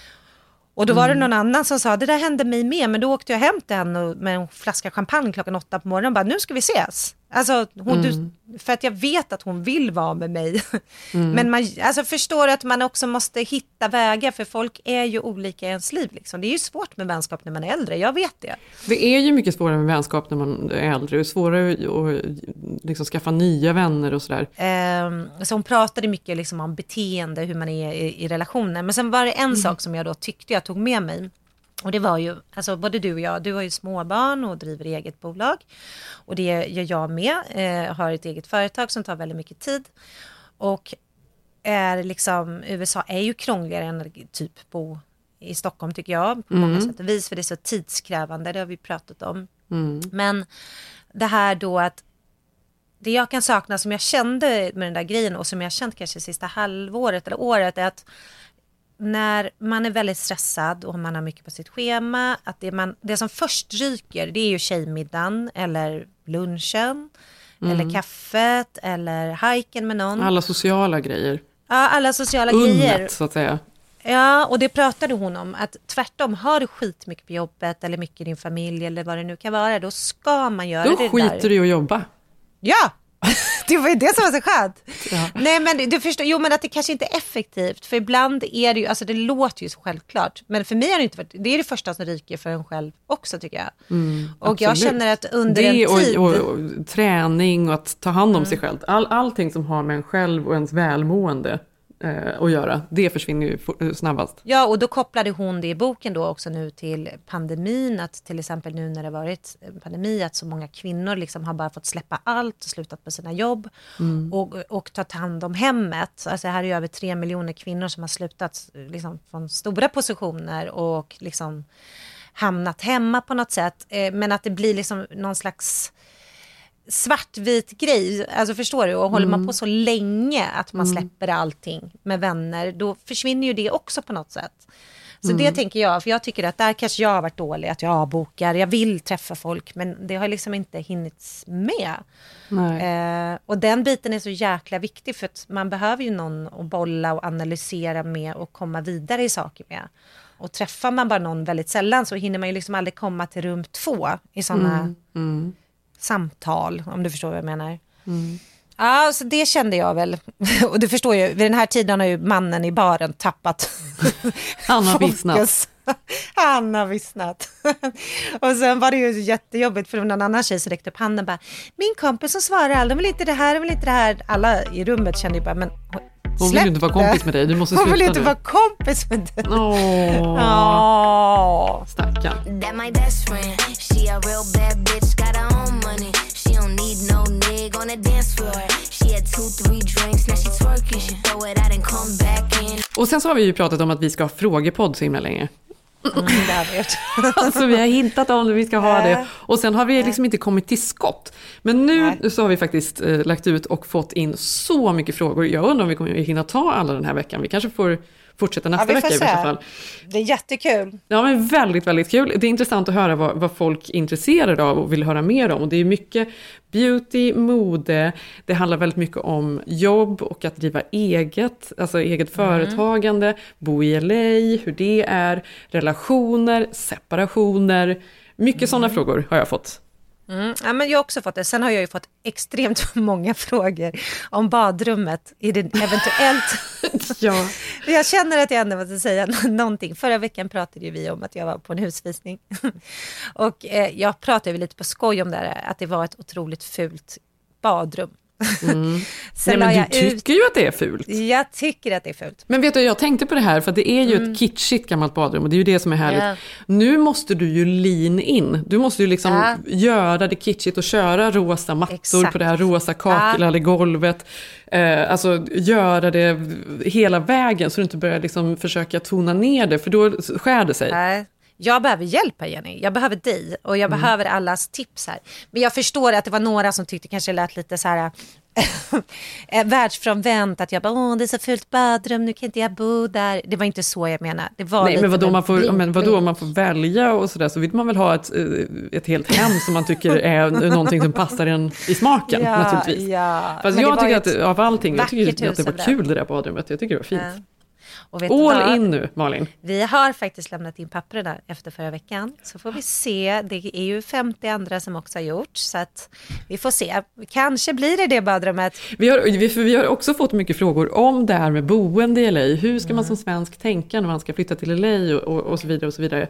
Och då var det någon annan som sa, det där hände mig med, men då åkte jag hem till henne med en flaska champagne klockan åtta på morgonen och bara, nu ska vi ses. Alltså, hon, Mm. du, för att jag vet att hon vill vara med mig. Mm. Men man alltså, förstår att man också måste hitta vägar, för folk är ju olika i ens liv. Liksom. Det är ju svårt med vänskap när man är äldre, jag vet det. Det är ju mycket svårare med vänskap när man är äldre. Det är svårare att liksom skaffa nya vänner och sådär. Um, så hon pratade mycket liksom, om beteende, hur man är i, i relationer. Men sen var det en mm. sak som jag då tyckte jag tog med mig. Och det var ju, alltså både du och jag, du har ju småbarn och driver eget bolag. Och det gör jag med, eh, har ett eget företag som tar väldigt mycket tid. Och är liksom, U S A är ju krångligare än typ bo i Stockholm tycker jag. På Mm. många sätt och vis, för det är så tidskrävande, det har vi pratat om. Mm. Men det här då att det jag kan sakna som jag kände med den där grejen och som jag känt kanske sista halvåret eller året är att när man är väldigt stressad och man har mycket på sitt schema, att det, man, det som först ryker, det är ju tjejmiddagen eller lunchen mm. eller kaffet eller hajken med någon. Alla sociala grejer. Ja, alla sociala Unnet, grejer. så att säga. Ja, och det pratade hon om, att tvärtom, har du skit mycket på jobbet eller mycket i din familj eller vad det nu kan vara, då ska man göra då det där. Då skiter du i att jobba. Ja! Det var ju det som var så skönt. Ja. Nej men du förstår, jo men att det kanske inte är effektivt. För ibland är det ju, alltså det låter ju så självklart. Men för mig har det inte varit, det är det första som ryker för en själv också tycker jag. Mm, och absolut. jag känner att under det en tid. Och, och, och träning och att ta hand om Mm. sig själv. All, allting som har med en själv och ens välmående eh, att göra, det försvinner ju for, snabbast. Ja, och då kopplade hon det i boken då också nu till pandemin, att till exempel nu när det varit pandemi, att så många kvinnor liksom har bara fått släppa allt och slutat på sina jobb Mm. och, och ta hand om hemmet. Alltså här är ju över tre miljoner kvinnor som har slutat liksom från stora positioner och liksom hamnat hemma på något sätt, eh, men att det blir liksom någon slags svartvit grej, alltså förstår du, och håller Mm. man på så länge att man Mm. släpper allting med vänner, då försvinner ju det också på något sätt. Så Mm. det tänker jag, för jag tycker att där kanske jag har varit dålig, att jag avbokar, jag vill träffa folk, men det har liksom inte hinnits med. Eh, och den biten är så jäkla viktig, för att man behöver ju någon att bolla och analysera med och komma vidare i saker med. Och träffar man bara någon väldigt sällan så hinner man ju liksom aldrig komma till rum två i sådana Mm. Mm. samtal, om du förstår vad jag menar. Mm. Ja, så det kände jag väl. Och du förstår ju, vid den här tiden har ju mannen i baren tappat Han har fokus. vissnat. Han har vissnat. Och sen var det ju jättejobbigt för någon annan tjej som räckte upp handen bara, min kompis som svarar aldrig, de vill inte det här, de vill inte det här. Alla i rummet kände ju bara, men Hon vill ju inte vara kompis med dig, du måste Hon sluta vill inte nu. vara kompis med dig. Åh, Åh. stackarn. That my best friend. She a real bad bitch, got her own money. She don't need no nigga on the dance floor. She had two, three drinks, now she twerking. She throw it out and come back in. Och sen så har vi ju pratat om att vi ska ha frågepodd så himla länge. Mm, det har vi gjort. Alltså vi har hintat om att vi ska ha det. Och sen har vi liksom inte kommit till skott. Men nu Nej. så har vi faktiskt eh, lagt ut och fått in så mycket frågor. Jag undrar om vi kommer hinna ta alla den här veckan. Vi kanske får fortsätta nästa Ja, vi vecka får i vissa se. fall. Det är jättekul. Ja, men väldigt, väldigt kul. Det är intressant att höra vad, vad folk är intresserade av och vill höra mer om. Och det är mycket beauty, mode. Det handlar väldigt mycket om jobb och att driva eget, alltså eget företagande, bo i L A, hur det är, relationer, separationer. Mycket sådana frågor har jag fått. Mm. Ja, men jag har också fått det. Sen har jag ju fått extremt många frågor om badrummet. Är det eventuellt... Ja. Jag känner att jag ändå måste säga någonting. Förra veckan pratade ju vi om att jag var på en husvisning. Och eh, jag pratade ju lite på skoj om det här, att det var ett otroligt fult badrum. Mm. Sen Nej, men la du jag tycker ju att det är fult. Jag tycker att det är fult. Men vet du, jag tänkte på det här för att det är ju Mm. ett kitschigt gammalt badrum och det är ju det som är härligt. Ja. Nu måste du ju lean in. Du måste ju liksom Ja. göra det kitschigt och köra rosa mattor Exakt. på det här rosa kaklade golvet. Eh, alltså göra det hela vägen så du inte börjar liksom försöka tona ner det för då skär det sig. Nej. Jag behöver hjälp här, Jenny. Jag behöver dig och jag Mm. behöver allas tips här. Men jag förstår att det var några som tyckte kanske lät lite så här eh, världsfrånvänt, att jag bara, åh det är så fult badrum, nu kan inte jag bo där. Det var inte så jag menar. Det var Nej, lite men vadå, en man får, vinkling. men vadå, man får välja och sådär, så vill man väl ha ett, eh, ett helt hem som man tycker är någonting som passar en i smaken, Ja, naturligtvis. ja. Fast Men det jag var tycker ju att det- av allting, jag tycker vackert att det var hus kul det där badrummet, jag tycker det var fint. Ja. Och vet du All vad? in nu, Malin. Vi har faktiskt lämnat in papperna efter förra veckan. Så får vi se. Det är ju femtio andra som också har gjort. Så att vi får se. Kanske blir det det badrummet. Vi har, vi, för vi har också fått mycket frågor om det här med boende i L A. Hur ska man som svensk tänka när man ska flytta till L A och, och, och så vidare och så vidare.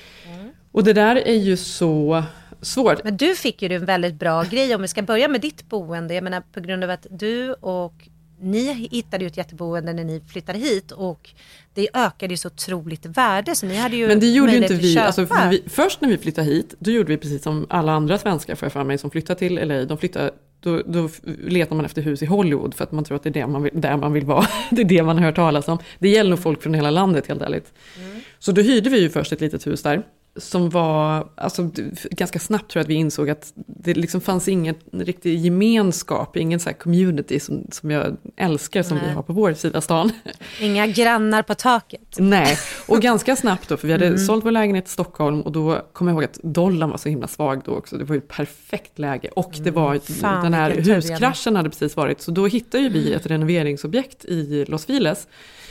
Och det där är ju så svårt. Men du fick ju en väldigt bra grej om vi ska börja med ditt boende. Jag menar på grund av att du och ni hittade ju ett jätteboende när ni flyttade hit och det ökade ju så otroligt värde så ni hade ju Men det gjorde ju inte möjlighet vi, att alltså, köpa. för vi. Först när vi flyttade hit, då gjorde vi precis som alla andra svenskar för, för mig som flyttar till L A. De flyttar, då, då letar man efter hus i Hollywood för att man tror att det är det man vill, där man vill vara. Det är det man har hört talas om. Det gäller nog folk från hela landet, helt ärligt. Mm. Så då hyrde vi ju först ett litet hus där. Som var, alltså ganska snabbt tror jag att vi insåg att det liksom fanns ingen riktig gemenskap, ingen så här community som, som jag älskar som Nej. vi har på vår sida stan. Inga grannar på taket. Nej, och ganska snabbt då, för vi hade Mm. sålt vår lägenhet i Stockholm och då kom jag ihåg att dollarn var så himla svag då också. Det var ju ett perfekt läge och det var ett, Fan, den här vilken tur, huskraschen hade precis varit. Så då hittade ju vi ett renoveringsobjekt i Los Feliz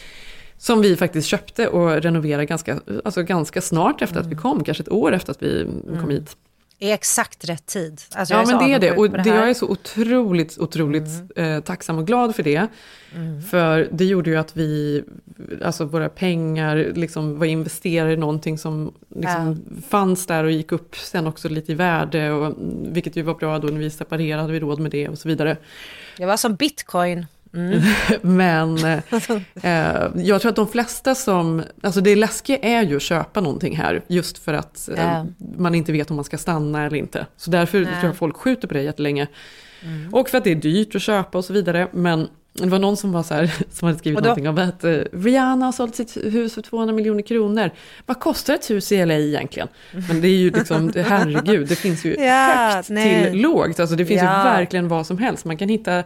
som vi faktiskt köpte och renoverade ganska, alltså ganska snart efter att vi kom, kanske ett år efter att vi kom hit. I exakt rätt tid. Alltså, Ja, jag men så det är det. avundsjuk Och på det, här. jag är så otroligt, otroligt Mm. eh, tacksam och glad för det. Mm. För det gjorde ju att vi, alltså våra pengar liksom var investerade i någonting som liksom fanns där och gick upp sen också lite i värde. Och, vilket ju var bra då när vi separerade, hade vi råd med det och så vidare. Det var som bitcoin. Mm. Men eh, jag tror att de flesta som, alltså det läskiga är ju att köpa någonting här just för att eh, Ja. man inte vet om man ska stanna eller inte. Så därför Nej. tror jag folk skjuter på det jättelänge. Mm. Och för att det är dyrt att köpa och så vidare. Men det var någon som var så här, som hade skrivit Och då- någonting om att eh, Rihanna har sålt sitt hus för tvåhundra miljoner kronor. Vad kostar ett hus i L A egentligen? Men det är ju liksom, herregud, det finns ju Ja, högt nej. till lågt. Alltså det finns Ja. ju verkligen vad som helst. Man kan hitta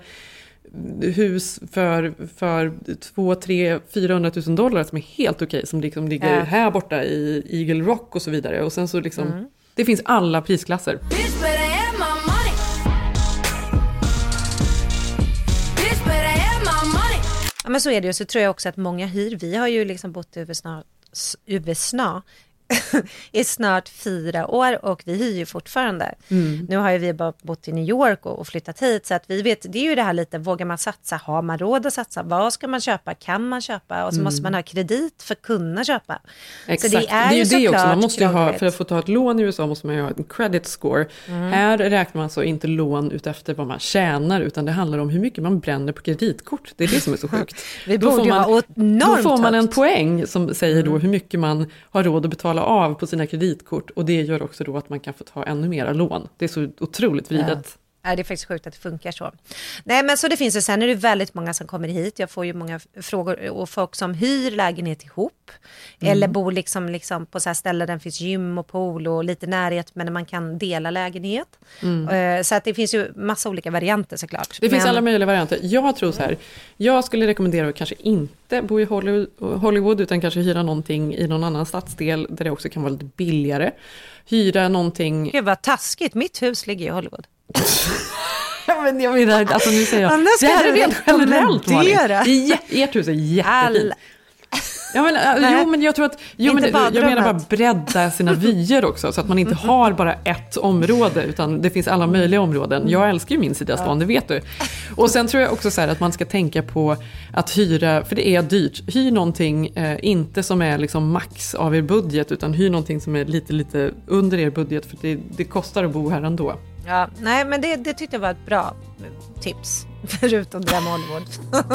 hus för, för två, tre, fyrahundratusen dollar som är helt okej, som liksom ligger Ja. här borta i Eagle Rock och så vidare. Och sen så liksom, Mm. det finns alla prisklasser. Bitch better have my money. Bitch better have my money. Ja, men så är det ju. Så tror jag också att många hyr. Vi har ju liksom bott över snart U S A i snart fyra år och vi hyr ju fortfarande. Mm. Nu har ju vi bara bott i New York och, och flyttat hit, så att vi vet, det är ju det här lite, vågar man satsa, har man råd att satsa, vad ska man köpa, kan man köpa, och så mm. måste man ha kredit för att kunna köpa. Exakt, så det är, det är ju ju det också, man måste ju ha, krångligt. för att få ta ett lån i U S A måste man ju ha en credit score. Mm. Här räknar man alltså inte lån utefter vad man tjänar, utan det handlar om hur mycket man bränner på kreditkort. Det är det som är så sjukt. vi då, får man, då får man en högt. poäng som säger då Mm. hur mycket man har råd att betala av på sina kreditkort. Och det gör också då att man kan få ta ännu mera lån. Det är så otroligt vridet. Ja. Ja, det är faktiskt sjukt att det funkar så. Nej, men så det finns det. Sen är det väldigt många som kommer hit. Jag får ju många frågor och folk som hyr lägenhet ihop. Mm. Eller bor liksom, liksom på så här ställen där det finns gym och pool och lite närhet, men man kan dela lägenhet. Mm. Så att det finns ju massa olika varianter såklart. Det finns men... alla möjliga varianter. Jag tror så här, jag skulle rekommendera att kanske inte bo i Hollywood utan kanske hyra någonting i någon annan stadsdel där det också kan vara lite billigare. Hyra någonting... Gud vad taskigt, mitt hus ligger i Hollywood. men jag menar, alltså nu säger jag, det här är rent generellt, Malin. Ert hus är jättefint. All... Ja, men, jo, men jag tror att jo, men, jag menar bara bredda sina vyer också, så att man inte har bara ett område, utan det finns alla möjliga områden. Jag älskar ju min sida stan, det vet du. Och sen tror jag också så här att man ska tänka på att hyra, för det är dyrt. Hyr någonting, eh, inte som är liksom max av er budget, utan hyr någonting som är lite, lite under er budget, för det, det kostar att bo här ändå. Ja, nej, men det, det tyckte jag var ett bra tips, förutom det här med Hollywood.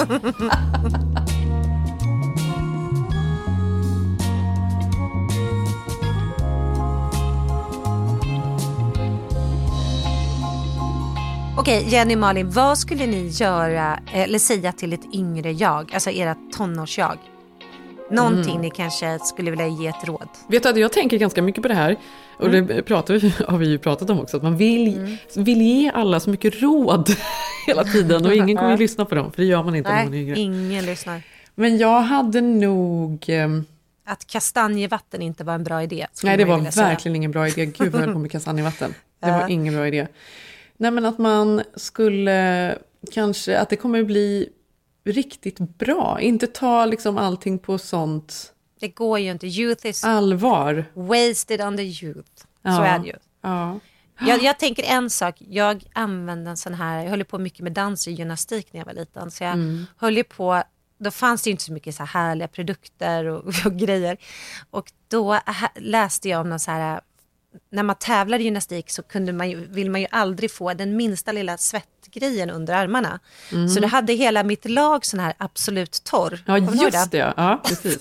Okej, Jenny, Malin, vad skulle ni göra eller säga till ett yngre jag, alltså era tonårsjag? Någonting mm. ni kanske skulle vilja ge ett råd. Vet du att jag tänker ganska mycket på det här, och mm. det pratar vi, har vi ju pratat om också, att man vill, mm. vill ge alla så mycket råd hela tiden, och ingen kommer ju lyssna på dem, för det gör man inte. Nej, när man är yngre. Ingen lyssnar. Men jag hade nog... Um... Att kastanjevatten inte var en bra idé. Nej, det var verkligen säga. ingen bra idé. Gud, vad jag på med kastanjevatten. Det var ingen bra idé. Nej, men att man skulle kanske, att det kommer bli riktigt bra. Inte ta liksom allting på sånt... Det går ju inte. Youth is allvar. Wasted on the youth. Ja. Så är det ju. Ja. Jag, jag tänker en sak. Jag använde en sån här, jag höll på mycket med dans och gymnastik när jag var liten. Så jag mm. höll på, då fanns det ju inte så mycket så här härliga produkter och, och grejer. Och då läste jag om någon så här... När man tävlar i gymnastik så kunde man ju, vill man ju aldrig få den minsta lilla svettgrejen under armarna. Mm. Så det hade hela mitt lag sån här absolut torr. Ja, just det. Ja, precis.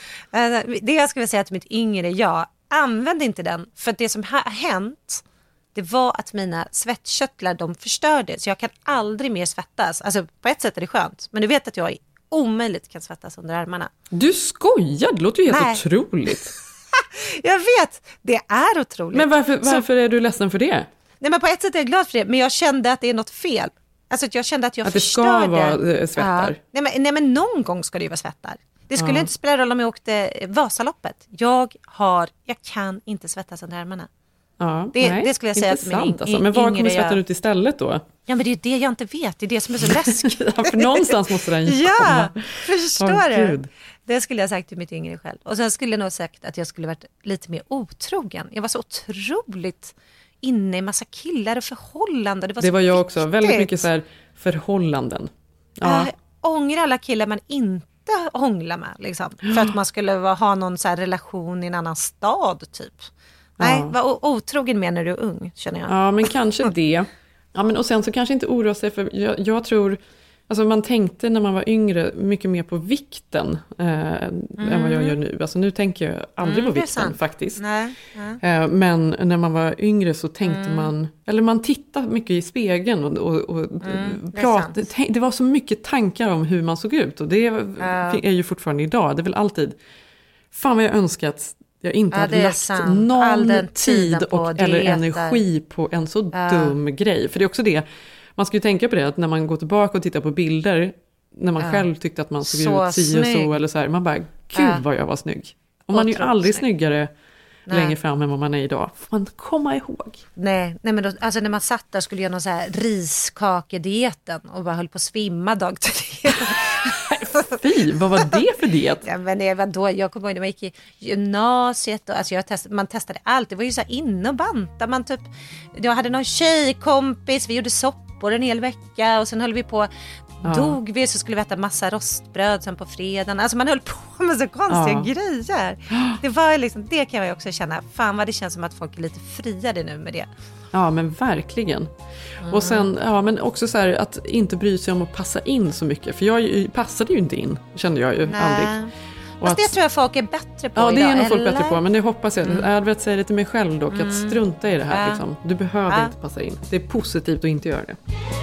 Det jag skulle säga till mitt yngre jag, använd inte den. För det som har hänt, det var att mina svettkörtlar, de förstördes. Så jag kan aldrig mer svettas. Alltså på ett sätt är det skönt. Men du vet att jag omöjligt kan svettas under armarna. Du skojar, det låter ju helt Nej. otroligt. Jag vet, det är otroligt. Men varför, varför så, är du ledsen för det? Nej, men på ett sätt är jag glad för det. Men jag kände att det är något fel. Alltså att jag kände att jag att det förstörde. ska vara svettar. Ja. Nej, men, nej men någon gång ska det ju vara svettar. Det skulle ja. inte spela roll om jag åkte Vasaloppet. Jag har, jag kan inte svettas under armarna. Ja, det, nej, det skulle jag säga till min alltså. Men var kommer svettan ut istället då? Ja, men det är ju det jag inte vet. Det är det som är så läskigt. Ja, för någonstans måste den ju ja, komma. förstår oh, du? Gud. Det skulle jag sagt till mitt yngre själv. Och sen skulle jag nog sagt att jag skulle varit lite mer otrogen. Jag var så otroligt inne i massa killar och förhållanden. Det var, det var jag viktigt. också. Väldigt mycket så här förhållanden. Ja. Jag ångrar alla killar man inte hånglar med. Liksom, för att man skulle ha någon så här relation i en annan stad typ. Nej, ja. Var otrogen med när du är ung, känner jag. Ja, men kanske det. Ja, men och sen så kanske inte oroa sig, för jag, jag tror... Alltså man tänkte när man var yngre mycket mer på vikten eh, mm. än vad jag gör nu. Alltså nu tänker jag aldrig mm, på vikten faktiskt. Nej, nej. Eh, men när man var yngre så tänkte mm. man... Eller man tittade mycket i spegeln och, och, och mm, pratade. Det, det var så mycket tankar om hur man såg ut. Och det är, är ju fortfarande idag. Det är väl alltid... Fan vad jag önskat... Jag inte ja, hade lagt sant. någon tid och, eller energi på en så ja. dum grej. För det är också det... Man ska ju tänka på det, att när man går tillbaka och tittar på bilder, när man ja. själv tyckte att man såg så ut si och så, eller så här, man bara, gud ja. vad jag var snygg. Och man är ju aldrig snygg. snyggare längre fram än vad man är idag. Får man komma ihåg. Nej, nej men då, alltså när man satt där skulle göra någon så här riskakedieten och bara höll på att svimma dag till. Fy, vad var det för diet? Ja, men det var då, jag kommer ihåg när man gick i gymnasiet och alltså jag testade, man testade allt. Det var ju så här inne och banta. Man typ, jag hade någon tjejkompis, vi gjorde soppor en hel vecka och sen höll vi på, ja. dog vi så skulle vi äta massa rostbröd sen på fredagen. Alltså man höll på med så konstiga ja. grejer. Det var liksom, det kan jag ju också känna, fan vad det känns som att folk är lite friade nu med det. Ja, men verkligen. Mm. Och sen, ja, men också så här att inte bry sig om att passa in så mycket. För jag passade ju inte in, kände jag ju Nej. aldrig. Och Fast att, det tror jag folk är bättre på ja, idag, det är nog folk eller? bättre på. Men det hoppas jag. Mm. Jag vill säga det till mig själv dock, Mm. att strunta i det här. Ja. Liksom. Du behöver Ja. inte passa in. Det är positivt att inte göra det.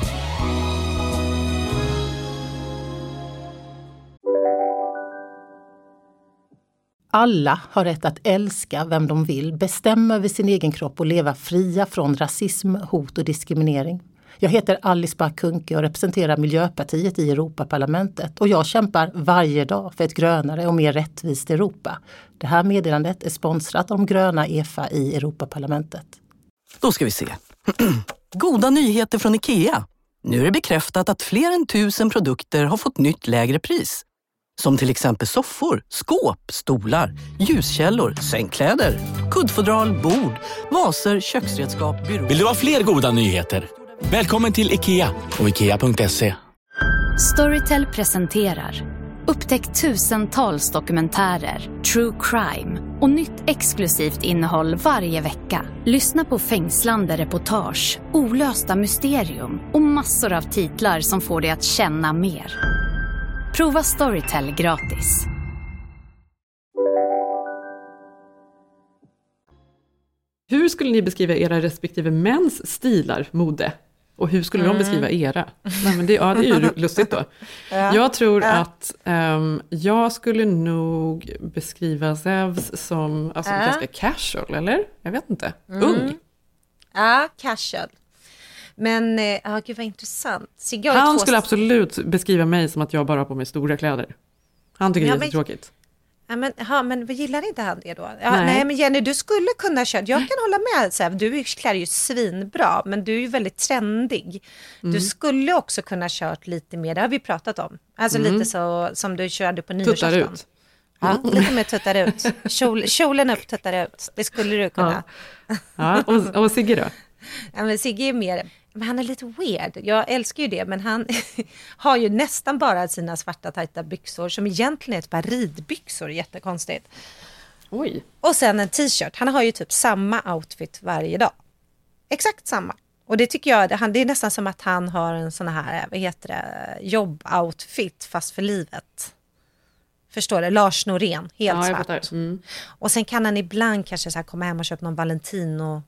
Alla har rätt att älska vem de vill, bestämma över sin egen kropp och leva fria från rasism, hot och diskriminering. Jag heter Alice Bah Kuhnke och representerar Miljöpartiet i Europaparlamentet och jag kämpar varje dag för ett grönare och mer rättvist Europa. Det här meddelandet är sponsrat av de gröna E F A i Europaparlamentet. Då ska vi se. Goda nyheter från IKEA. Nu är det bekräftat att fler än tusen produkter har fått nytt lägre pris. Som till exempel soffor, skåp, stolar, ljuskällor, sängkläder, kuddfodral, bord, vaser, köksredskap, byråer. Vill du ha fler goda nyheter? Välkommen till IKEA och ikea punkt se. Storytel presenterar upptäck tusentals dokumentärer, true crime och nytt exklusivt innehåll varje vecka. Lyssna på fängslande reportage, olösta mysterium och massor av titlar som får dig att känna mer. Prova Storytel gratis. Hur skulle ni beskriva era respektive mäns stilar, mode? Och hur skulle mm. de beskriva era? Nej, men det, ja, det är ju lustigt då. Ja. Jag tror ja. att um, jag skulle nog beskriva Zevs som alltså, ja. ganska casual, eller? Jag vet inte. Mm. Ung. Ja, casual. Men, ja, gud vad intressant. Så Han skulle absolut beskriva mig som att jag bara har på mig stora kläder. Han tycker ja, det är men, tråkigt. Ja, men, ja, men gillar inte han det då? Ja, nej. nej, men Jenny, du skulle kunna köra. Jag kan hålla med. Så här, du klär ju svinbra, men du är ju väldigt trendig. Mm. Du skulle också kunna kört lite mer, det har vi pratat om. Alltså mm. lite så som du körde på nyårsafton. Tuttar ut. Ja, lite mer tuttar ut. Kjol, kjolen upp, tuttar ut. Det skulle du kunna. Ja, ja och, och Sigge då? Ja, men Sigge är mer... Men han är lite weird. Jag älskar ju det, men han har ju nästan bara sina svarta tajta byxor som egentligen är ett par ridbyxor, jättekonstigt. Oj. Och sen en t-shirt. Han har ju typ samma outfit varje dag. Exakt samma. Och det tycker jag, det är nästan som att han har en sån här, vad heter det, jobboutfit fast för livet. Förstår du? Lars Norén, helt ja, svart. Mm. Och sen kan han ibland kanske så här komma hem och köpa någon Valentino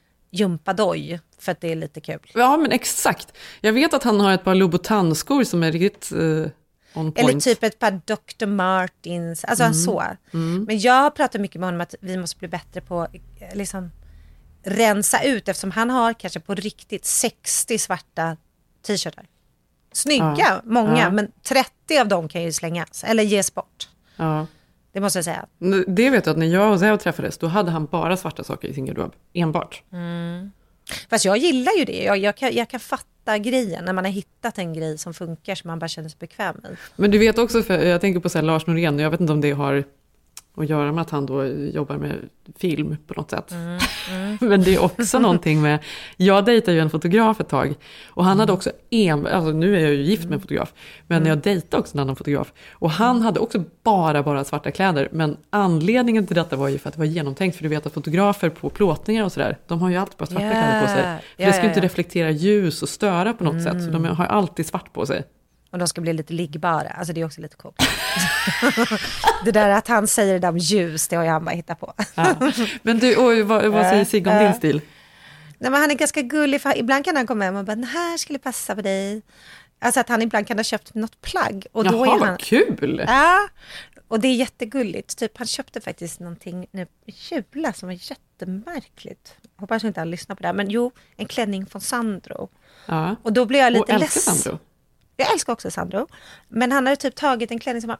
jumpadoj för att det är lite kul. Ja, men exakt. Jag vet att han har ett par Louboutin-skor som är riktigt uh, on point. Eller typ ett par doktor Martins, alltså mm. så. Mm. Men jag har pratat mycket med honom att vi måste bli bättre på liksom rensa ut, eftersom han har kanske på riktigt sextio svarta t-shirtar. Snygga, ja. många, ja. men trettio av dem kan ju slängas eller ges bort. Ja. Det måste jag säga. Det vet jag att när jag och Zeo träffades, då hade han bara svarta saker i sin garderob. Enbart. Mm. Fast jag gillar ju det. Jag, jag, kan, jag kan fatta grejen när man har hittat en grej som funkar som man bara känner sig bekväm i. Men du vet också, för jag tänker på så här, Lars Norén, jag vet inte om det har att göra med att han då jobbar med film på något sätt. Mm, mm. Men det är också någonting med, jag dejtade ju en fotograf ett tag och han mm. hade också en, alltså nu är jag ju gift med en fotograf, men mm. jag dejtade också en annan fotograf och han hade också bara bara svarta kläder, men anledningen till detta var ju för att det var genomtänkt, för du vet att fotografer på plåtningar och sådär, de har ju alltid bara svarta yeah. kläder på sig, för yeah, det ska ju inte yeah. reflektera ljus och störa på något mm. sätt, så de har alltid svart på sig. Och de ska bli lite liggbara. Alltså det är också lite coolt. Det där att han säger det där om ljus, det har jag bara hittat på. Ja. Men du, och, vad, vad säger Sigge om uh, din stil? Nej, men han är ganska gullig. För ibland kan han komma hem och bara, den här skulle passa på dig. Alltså att han ibland kan ha köpt något plagg. Och då Jaha, är han, vad kul! Ja, och det är jättegulligt. Typ, han köpte faktiskt någonting nu i jula som var jättemärkligt. Hoppas inte han lyssnar på det här. Men jo, en klänning från Sandro. Ja. Och då blir jag lite och älskar less. Sandro. Jag älskar också Sandro. Men han hade typ tagit en klänning som var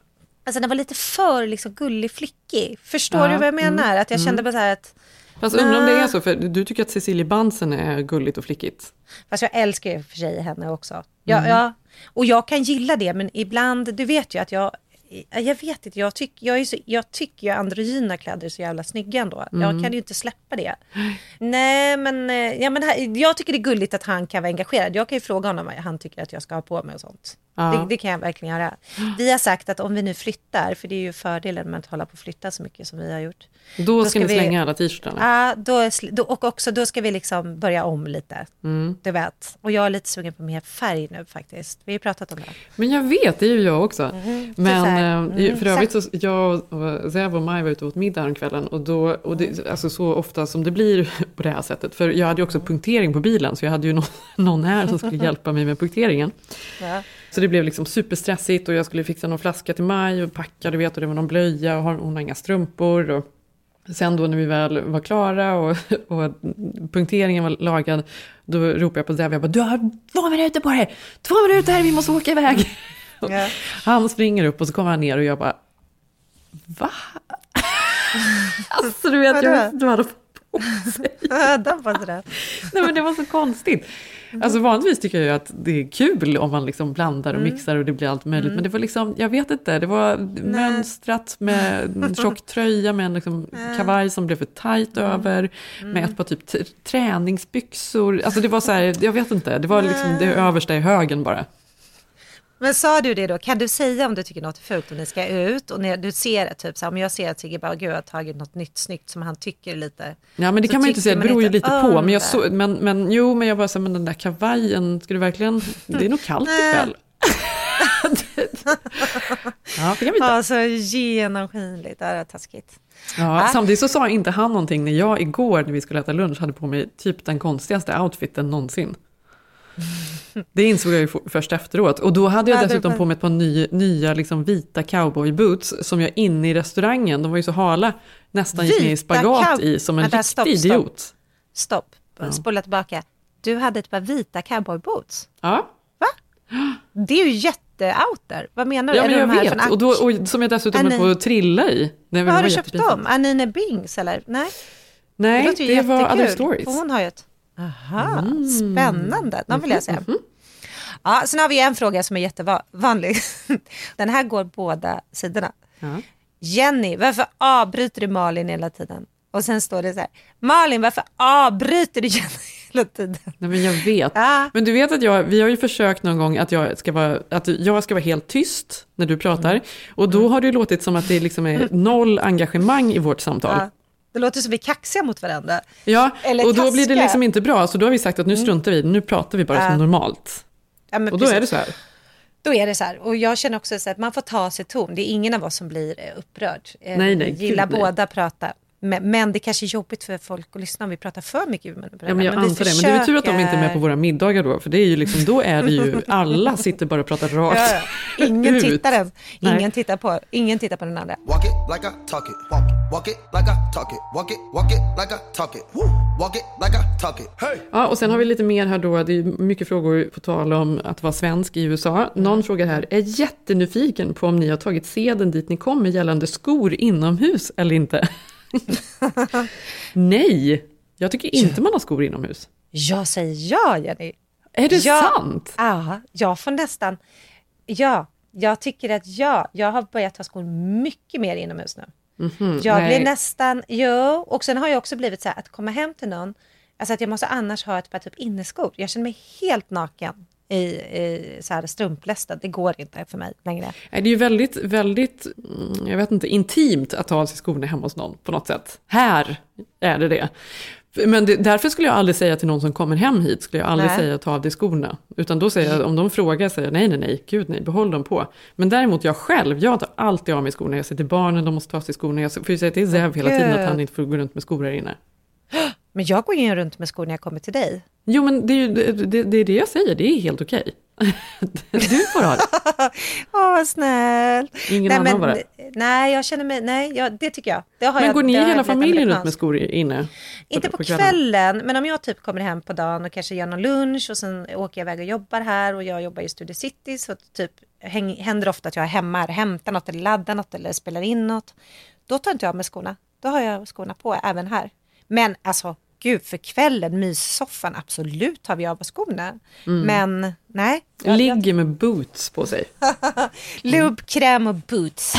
alltså den var lite för liksom gullig flickig. Förstår Ja, du vad jag menar? mm, Att jag kände mm. bara så här att... Fast undrar om det är så, för du tycker att Cecilia Bansen är gulligt och flickigt. Fast jag älskar ju för sig henne också. Ja, Mm. ja. Och jag kan gilla det, men ibland, du vet ju att jag... Jag vet inte, jag, tyck, jag, är så, jag tycker ju androgyna kläder är så jävla snygga ändå. Mm. Jag kan ju inte släppa det. Nej, men, eh, ja, men här, jag tycker det är gulligt att han kan vara engagerad. Jag kan ju fråga honom vad han tycker att jag ska ha på mig och sånt. Ja. Det, det kan jag verkligen göra. Vi har sagt att om vi nu flyttar, för det är ju fördelen med att hålla på att flytta så mycket som vi har gjort. Då, då ska ni vi, slänga alla t-shirtarna. Ja, då, då, och också då ska vi liksom börja om lite. Mm. Du vet. Och jag är lite sugen på mer färg nu faktiskt. Vi har ju pratat om det. Men jag vet, det är ju jag också. Mm. Men Mm. eh, för övrigt så jag och Zev och Maj var ute åt middag här kvällen. Och, då, och det, alltså så ofta som det blir på det här sättet. För jag hade ju också punktering på bilen. Så jag hade ju någon, någon här som skulle hjälpa mig med punkteringen. Ja. Så det blev liksom superstressigt. Och jag skulle fixa någon flaska till Maj och packa, du vet. Och det var någon blöja och hon har inga strumpor. Och sen då när vi väl var klara och, och punkteringen var lagad, då ropade jag på Zev, jag bara, du har två minuter på dig, två minuter, vi måste åka iväg. Ja. Han springer upp och så kommer han ner och jag bara, va? Alltså du vet, jag du hade på sig. Nej men det var så konstigt. Alltså vanligtvis tycker jag ju att det är kul om man liksom blandar och Mm. mixar och det blir allt möjligt. Mm. Men det var liksom, jag vet inte, det var Nej. mönstrat med en tjock tröja med en liksom kavaj som blev för tajt mm. över. Mm. Med ett par typ t- träningsbyxor. Alltså det var så här, jag vet inte, det var liksom det översta i högen bara. Men sa du det då? Kan du säga om du tycker något är fult och ni ska ut? Och när du ser det, typ så här, om jag ser att Sigge bara, gud jag har tagit något nytt snyggt som han tycker lite. Ja men det kan man ju inte säga, det beror ju lite oh, på. Men, jag så, men, men jo, men jag bara så men den där kavajen, ska du verkligen, det är nog kallt ikväll. Ja, det kan vi inte. Alltså genomskinligt, det är taskigt. Ja, ah. Samtidigt så sa inte han någonting när jag igår när vi skulle äta lunch hade på mig typ den konstigaste outfiten någonsin. Det insåg jag ju först efteråt. Och då hade jag ja, dessutom det... på mig ett par nya, nya liksom vita cowboyboots som jag inne i restaurangen, de var ju så hala, nästan gick ner i spagat cow... i som en riktig stopp, idiot. Stopp, stopp. spola tillbaka. Du hade ett par vita cowboyboots? Ja. Va? Det är ju jätte-out där. Vad menar du? Ja, men jag de här vet. Och, då, och som jag dessutom är på att trilla i. Vad har du köpt dem? Anine Bings eller? Nej, Nej det, det var Other Stories. Hon har ju ett... Aha, mm. spännande. Den vill jag säga. Mm-hmm. Ja, sen har vi en fråga som är jättevanlig. Den här går båda sidorna. Ja. Jenny, varför avbryter du Malin hela tiden? Och sen står det så här, Malin, varför avbryter du Jenny hela tiden? Nej, men jag vet. Ja. Men du vet att jag, vi har ju försökt någon gång att jag ska vara, att jag ska vara helt tyst när du pratar. Mm. Och då har det låtit som att det liksom är noll engagemang i vårt samtal. Ja. Det låter som vi är kaxiga mot varandra. Ja, eller och då taska. blir det liksom inte bra. Så då har vi sagt att nu struntar vi, nu pratar vi bara uh. som normalt. Ja, och då precis. är det så här. Då är det så här. Och jag känner också så att man får ta sig ton. Det är ingen av oss som blir upprörd. Nej, nej. Vi gillar gud, båda nej. prata. Men, men det kanske är jobbigt för folk att lyssna om vi pratar för mycket. Men, ja, men jag men antar det. Men det är ju tur att de inte är med på våra middagar då. För det är ju liksom, då är det ju, alla sitter bara och pratar rakt ja, ja. Ingen ut. tittar ens. Ingen tittar på, ingen tittar på den andra. Walk it like I talk it. Walk, walk it like I talk it. Walk it, walk it like I talk it. Woo. Walk it like I talk it. Hey. Ja, och sen har vi lite mer här då. Det är mycket frågor på tal om att vara svensk i U S A. Någon mm. frågar här, är jättenyfiken på om ni har tagit seden dit ni kommer gällande skor inomhus eller inte? Nej, jag tycker inte man har skor inomhus. Jag säger ja, Jenny. Är det ja, sant? Ja, jag får nästan... Ja, jag tycker att ja, jag har börjat ha skor mycket mer inomhus nu. Mm-hmm, jag nej. blir nästan... Jo, och sen har jag också blivit så här att komma hem till någon... Alltså att jag måste annars ha ett par typ inneskor. Jag känner mig helt naken i, i så här strumplästen. Det går inte för mig längre. Det är ju väldigt, väldigt, jag vet inte, intimt att ta av sig skorna hemma hos någon på något sätt. Här är det det. Men det, därför skulle jag aldrig säga till någon som kommer hem hit, skulle jag aldrig nej. säga ta av dig skorna. Utan då säger jag, om de frågar, säger jag nej, nej, nej, gud nej, behåll dem på. Men däremot jag själv, jag tar alltid av mig skorna. Jag säger till barnen, de måste ta av sig skorna. Jag får ju säga till Zev hela tiden att han inte får gå runt med skor här inne. Men jag går in runt med skor när jag kommer till dig. Jo, men det är ju det, det, är det jag säger. Det är helt okej. Du får ha det. Åh, vad snäll. Ingen nej, annan men, bara. Nej, jag känner mig... Nej, ja, det tycker jag. Det har men jag, går ni hela hela familjen ut med skor inne? Inte på, på kvällen. kvällen, men om jag typ kommer hem på dagen och kanske gör någon lunch och sen åker jag iväg och jobbar här och jag jobbar i Studio City, så typ häng, händer ofta att jag är hemma här, hämtar något eller laddar något eller spelar in något. Då tar inte jag med skorna. Då har jag skorna på även här. Men alltså, gud, för kvällen, myssoffan, absolut har vi av skorna. Mm. Men nej. Jag, Ligger jag... med boots på sig. Lube, kräm och boots.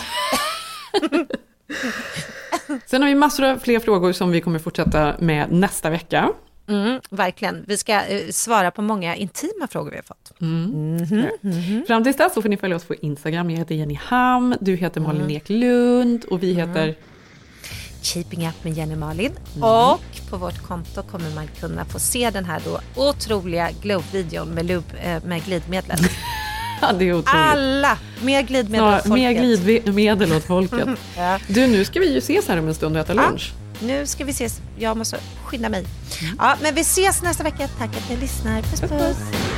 Sen har vi massor av fler frågor som vi kommer fortsätta med nästa vecka. Mm, verkligen. Vi ska uh, svara på många intima frågor vi har fått. Mm. Mm-hmm. Mm-hmm. Fram tills dess så får ni följa oss på Instagram. Jag heter Jenny Ham, du heter Malin mm. Eklund och vi heter... Mm. Keeping Up med Jenny Malin. Mm. Och på vårt konto kommer man kunna få se den här då otroliga Globe-videon med, lub, äh, med glidmedel. Ja, det är otroligt. Alla! Mer glidmedel ja, åt folket. Mer glidmedel åt folket. Ja. Du, nu ska vi ju ses här om en stund och äta lunch. Ja, nu ska vi ses. Jag måste skynda mig. Mm. Ja, men vi ses nästa vecka. Tack att ni lyssnar. Puss, puss. puss.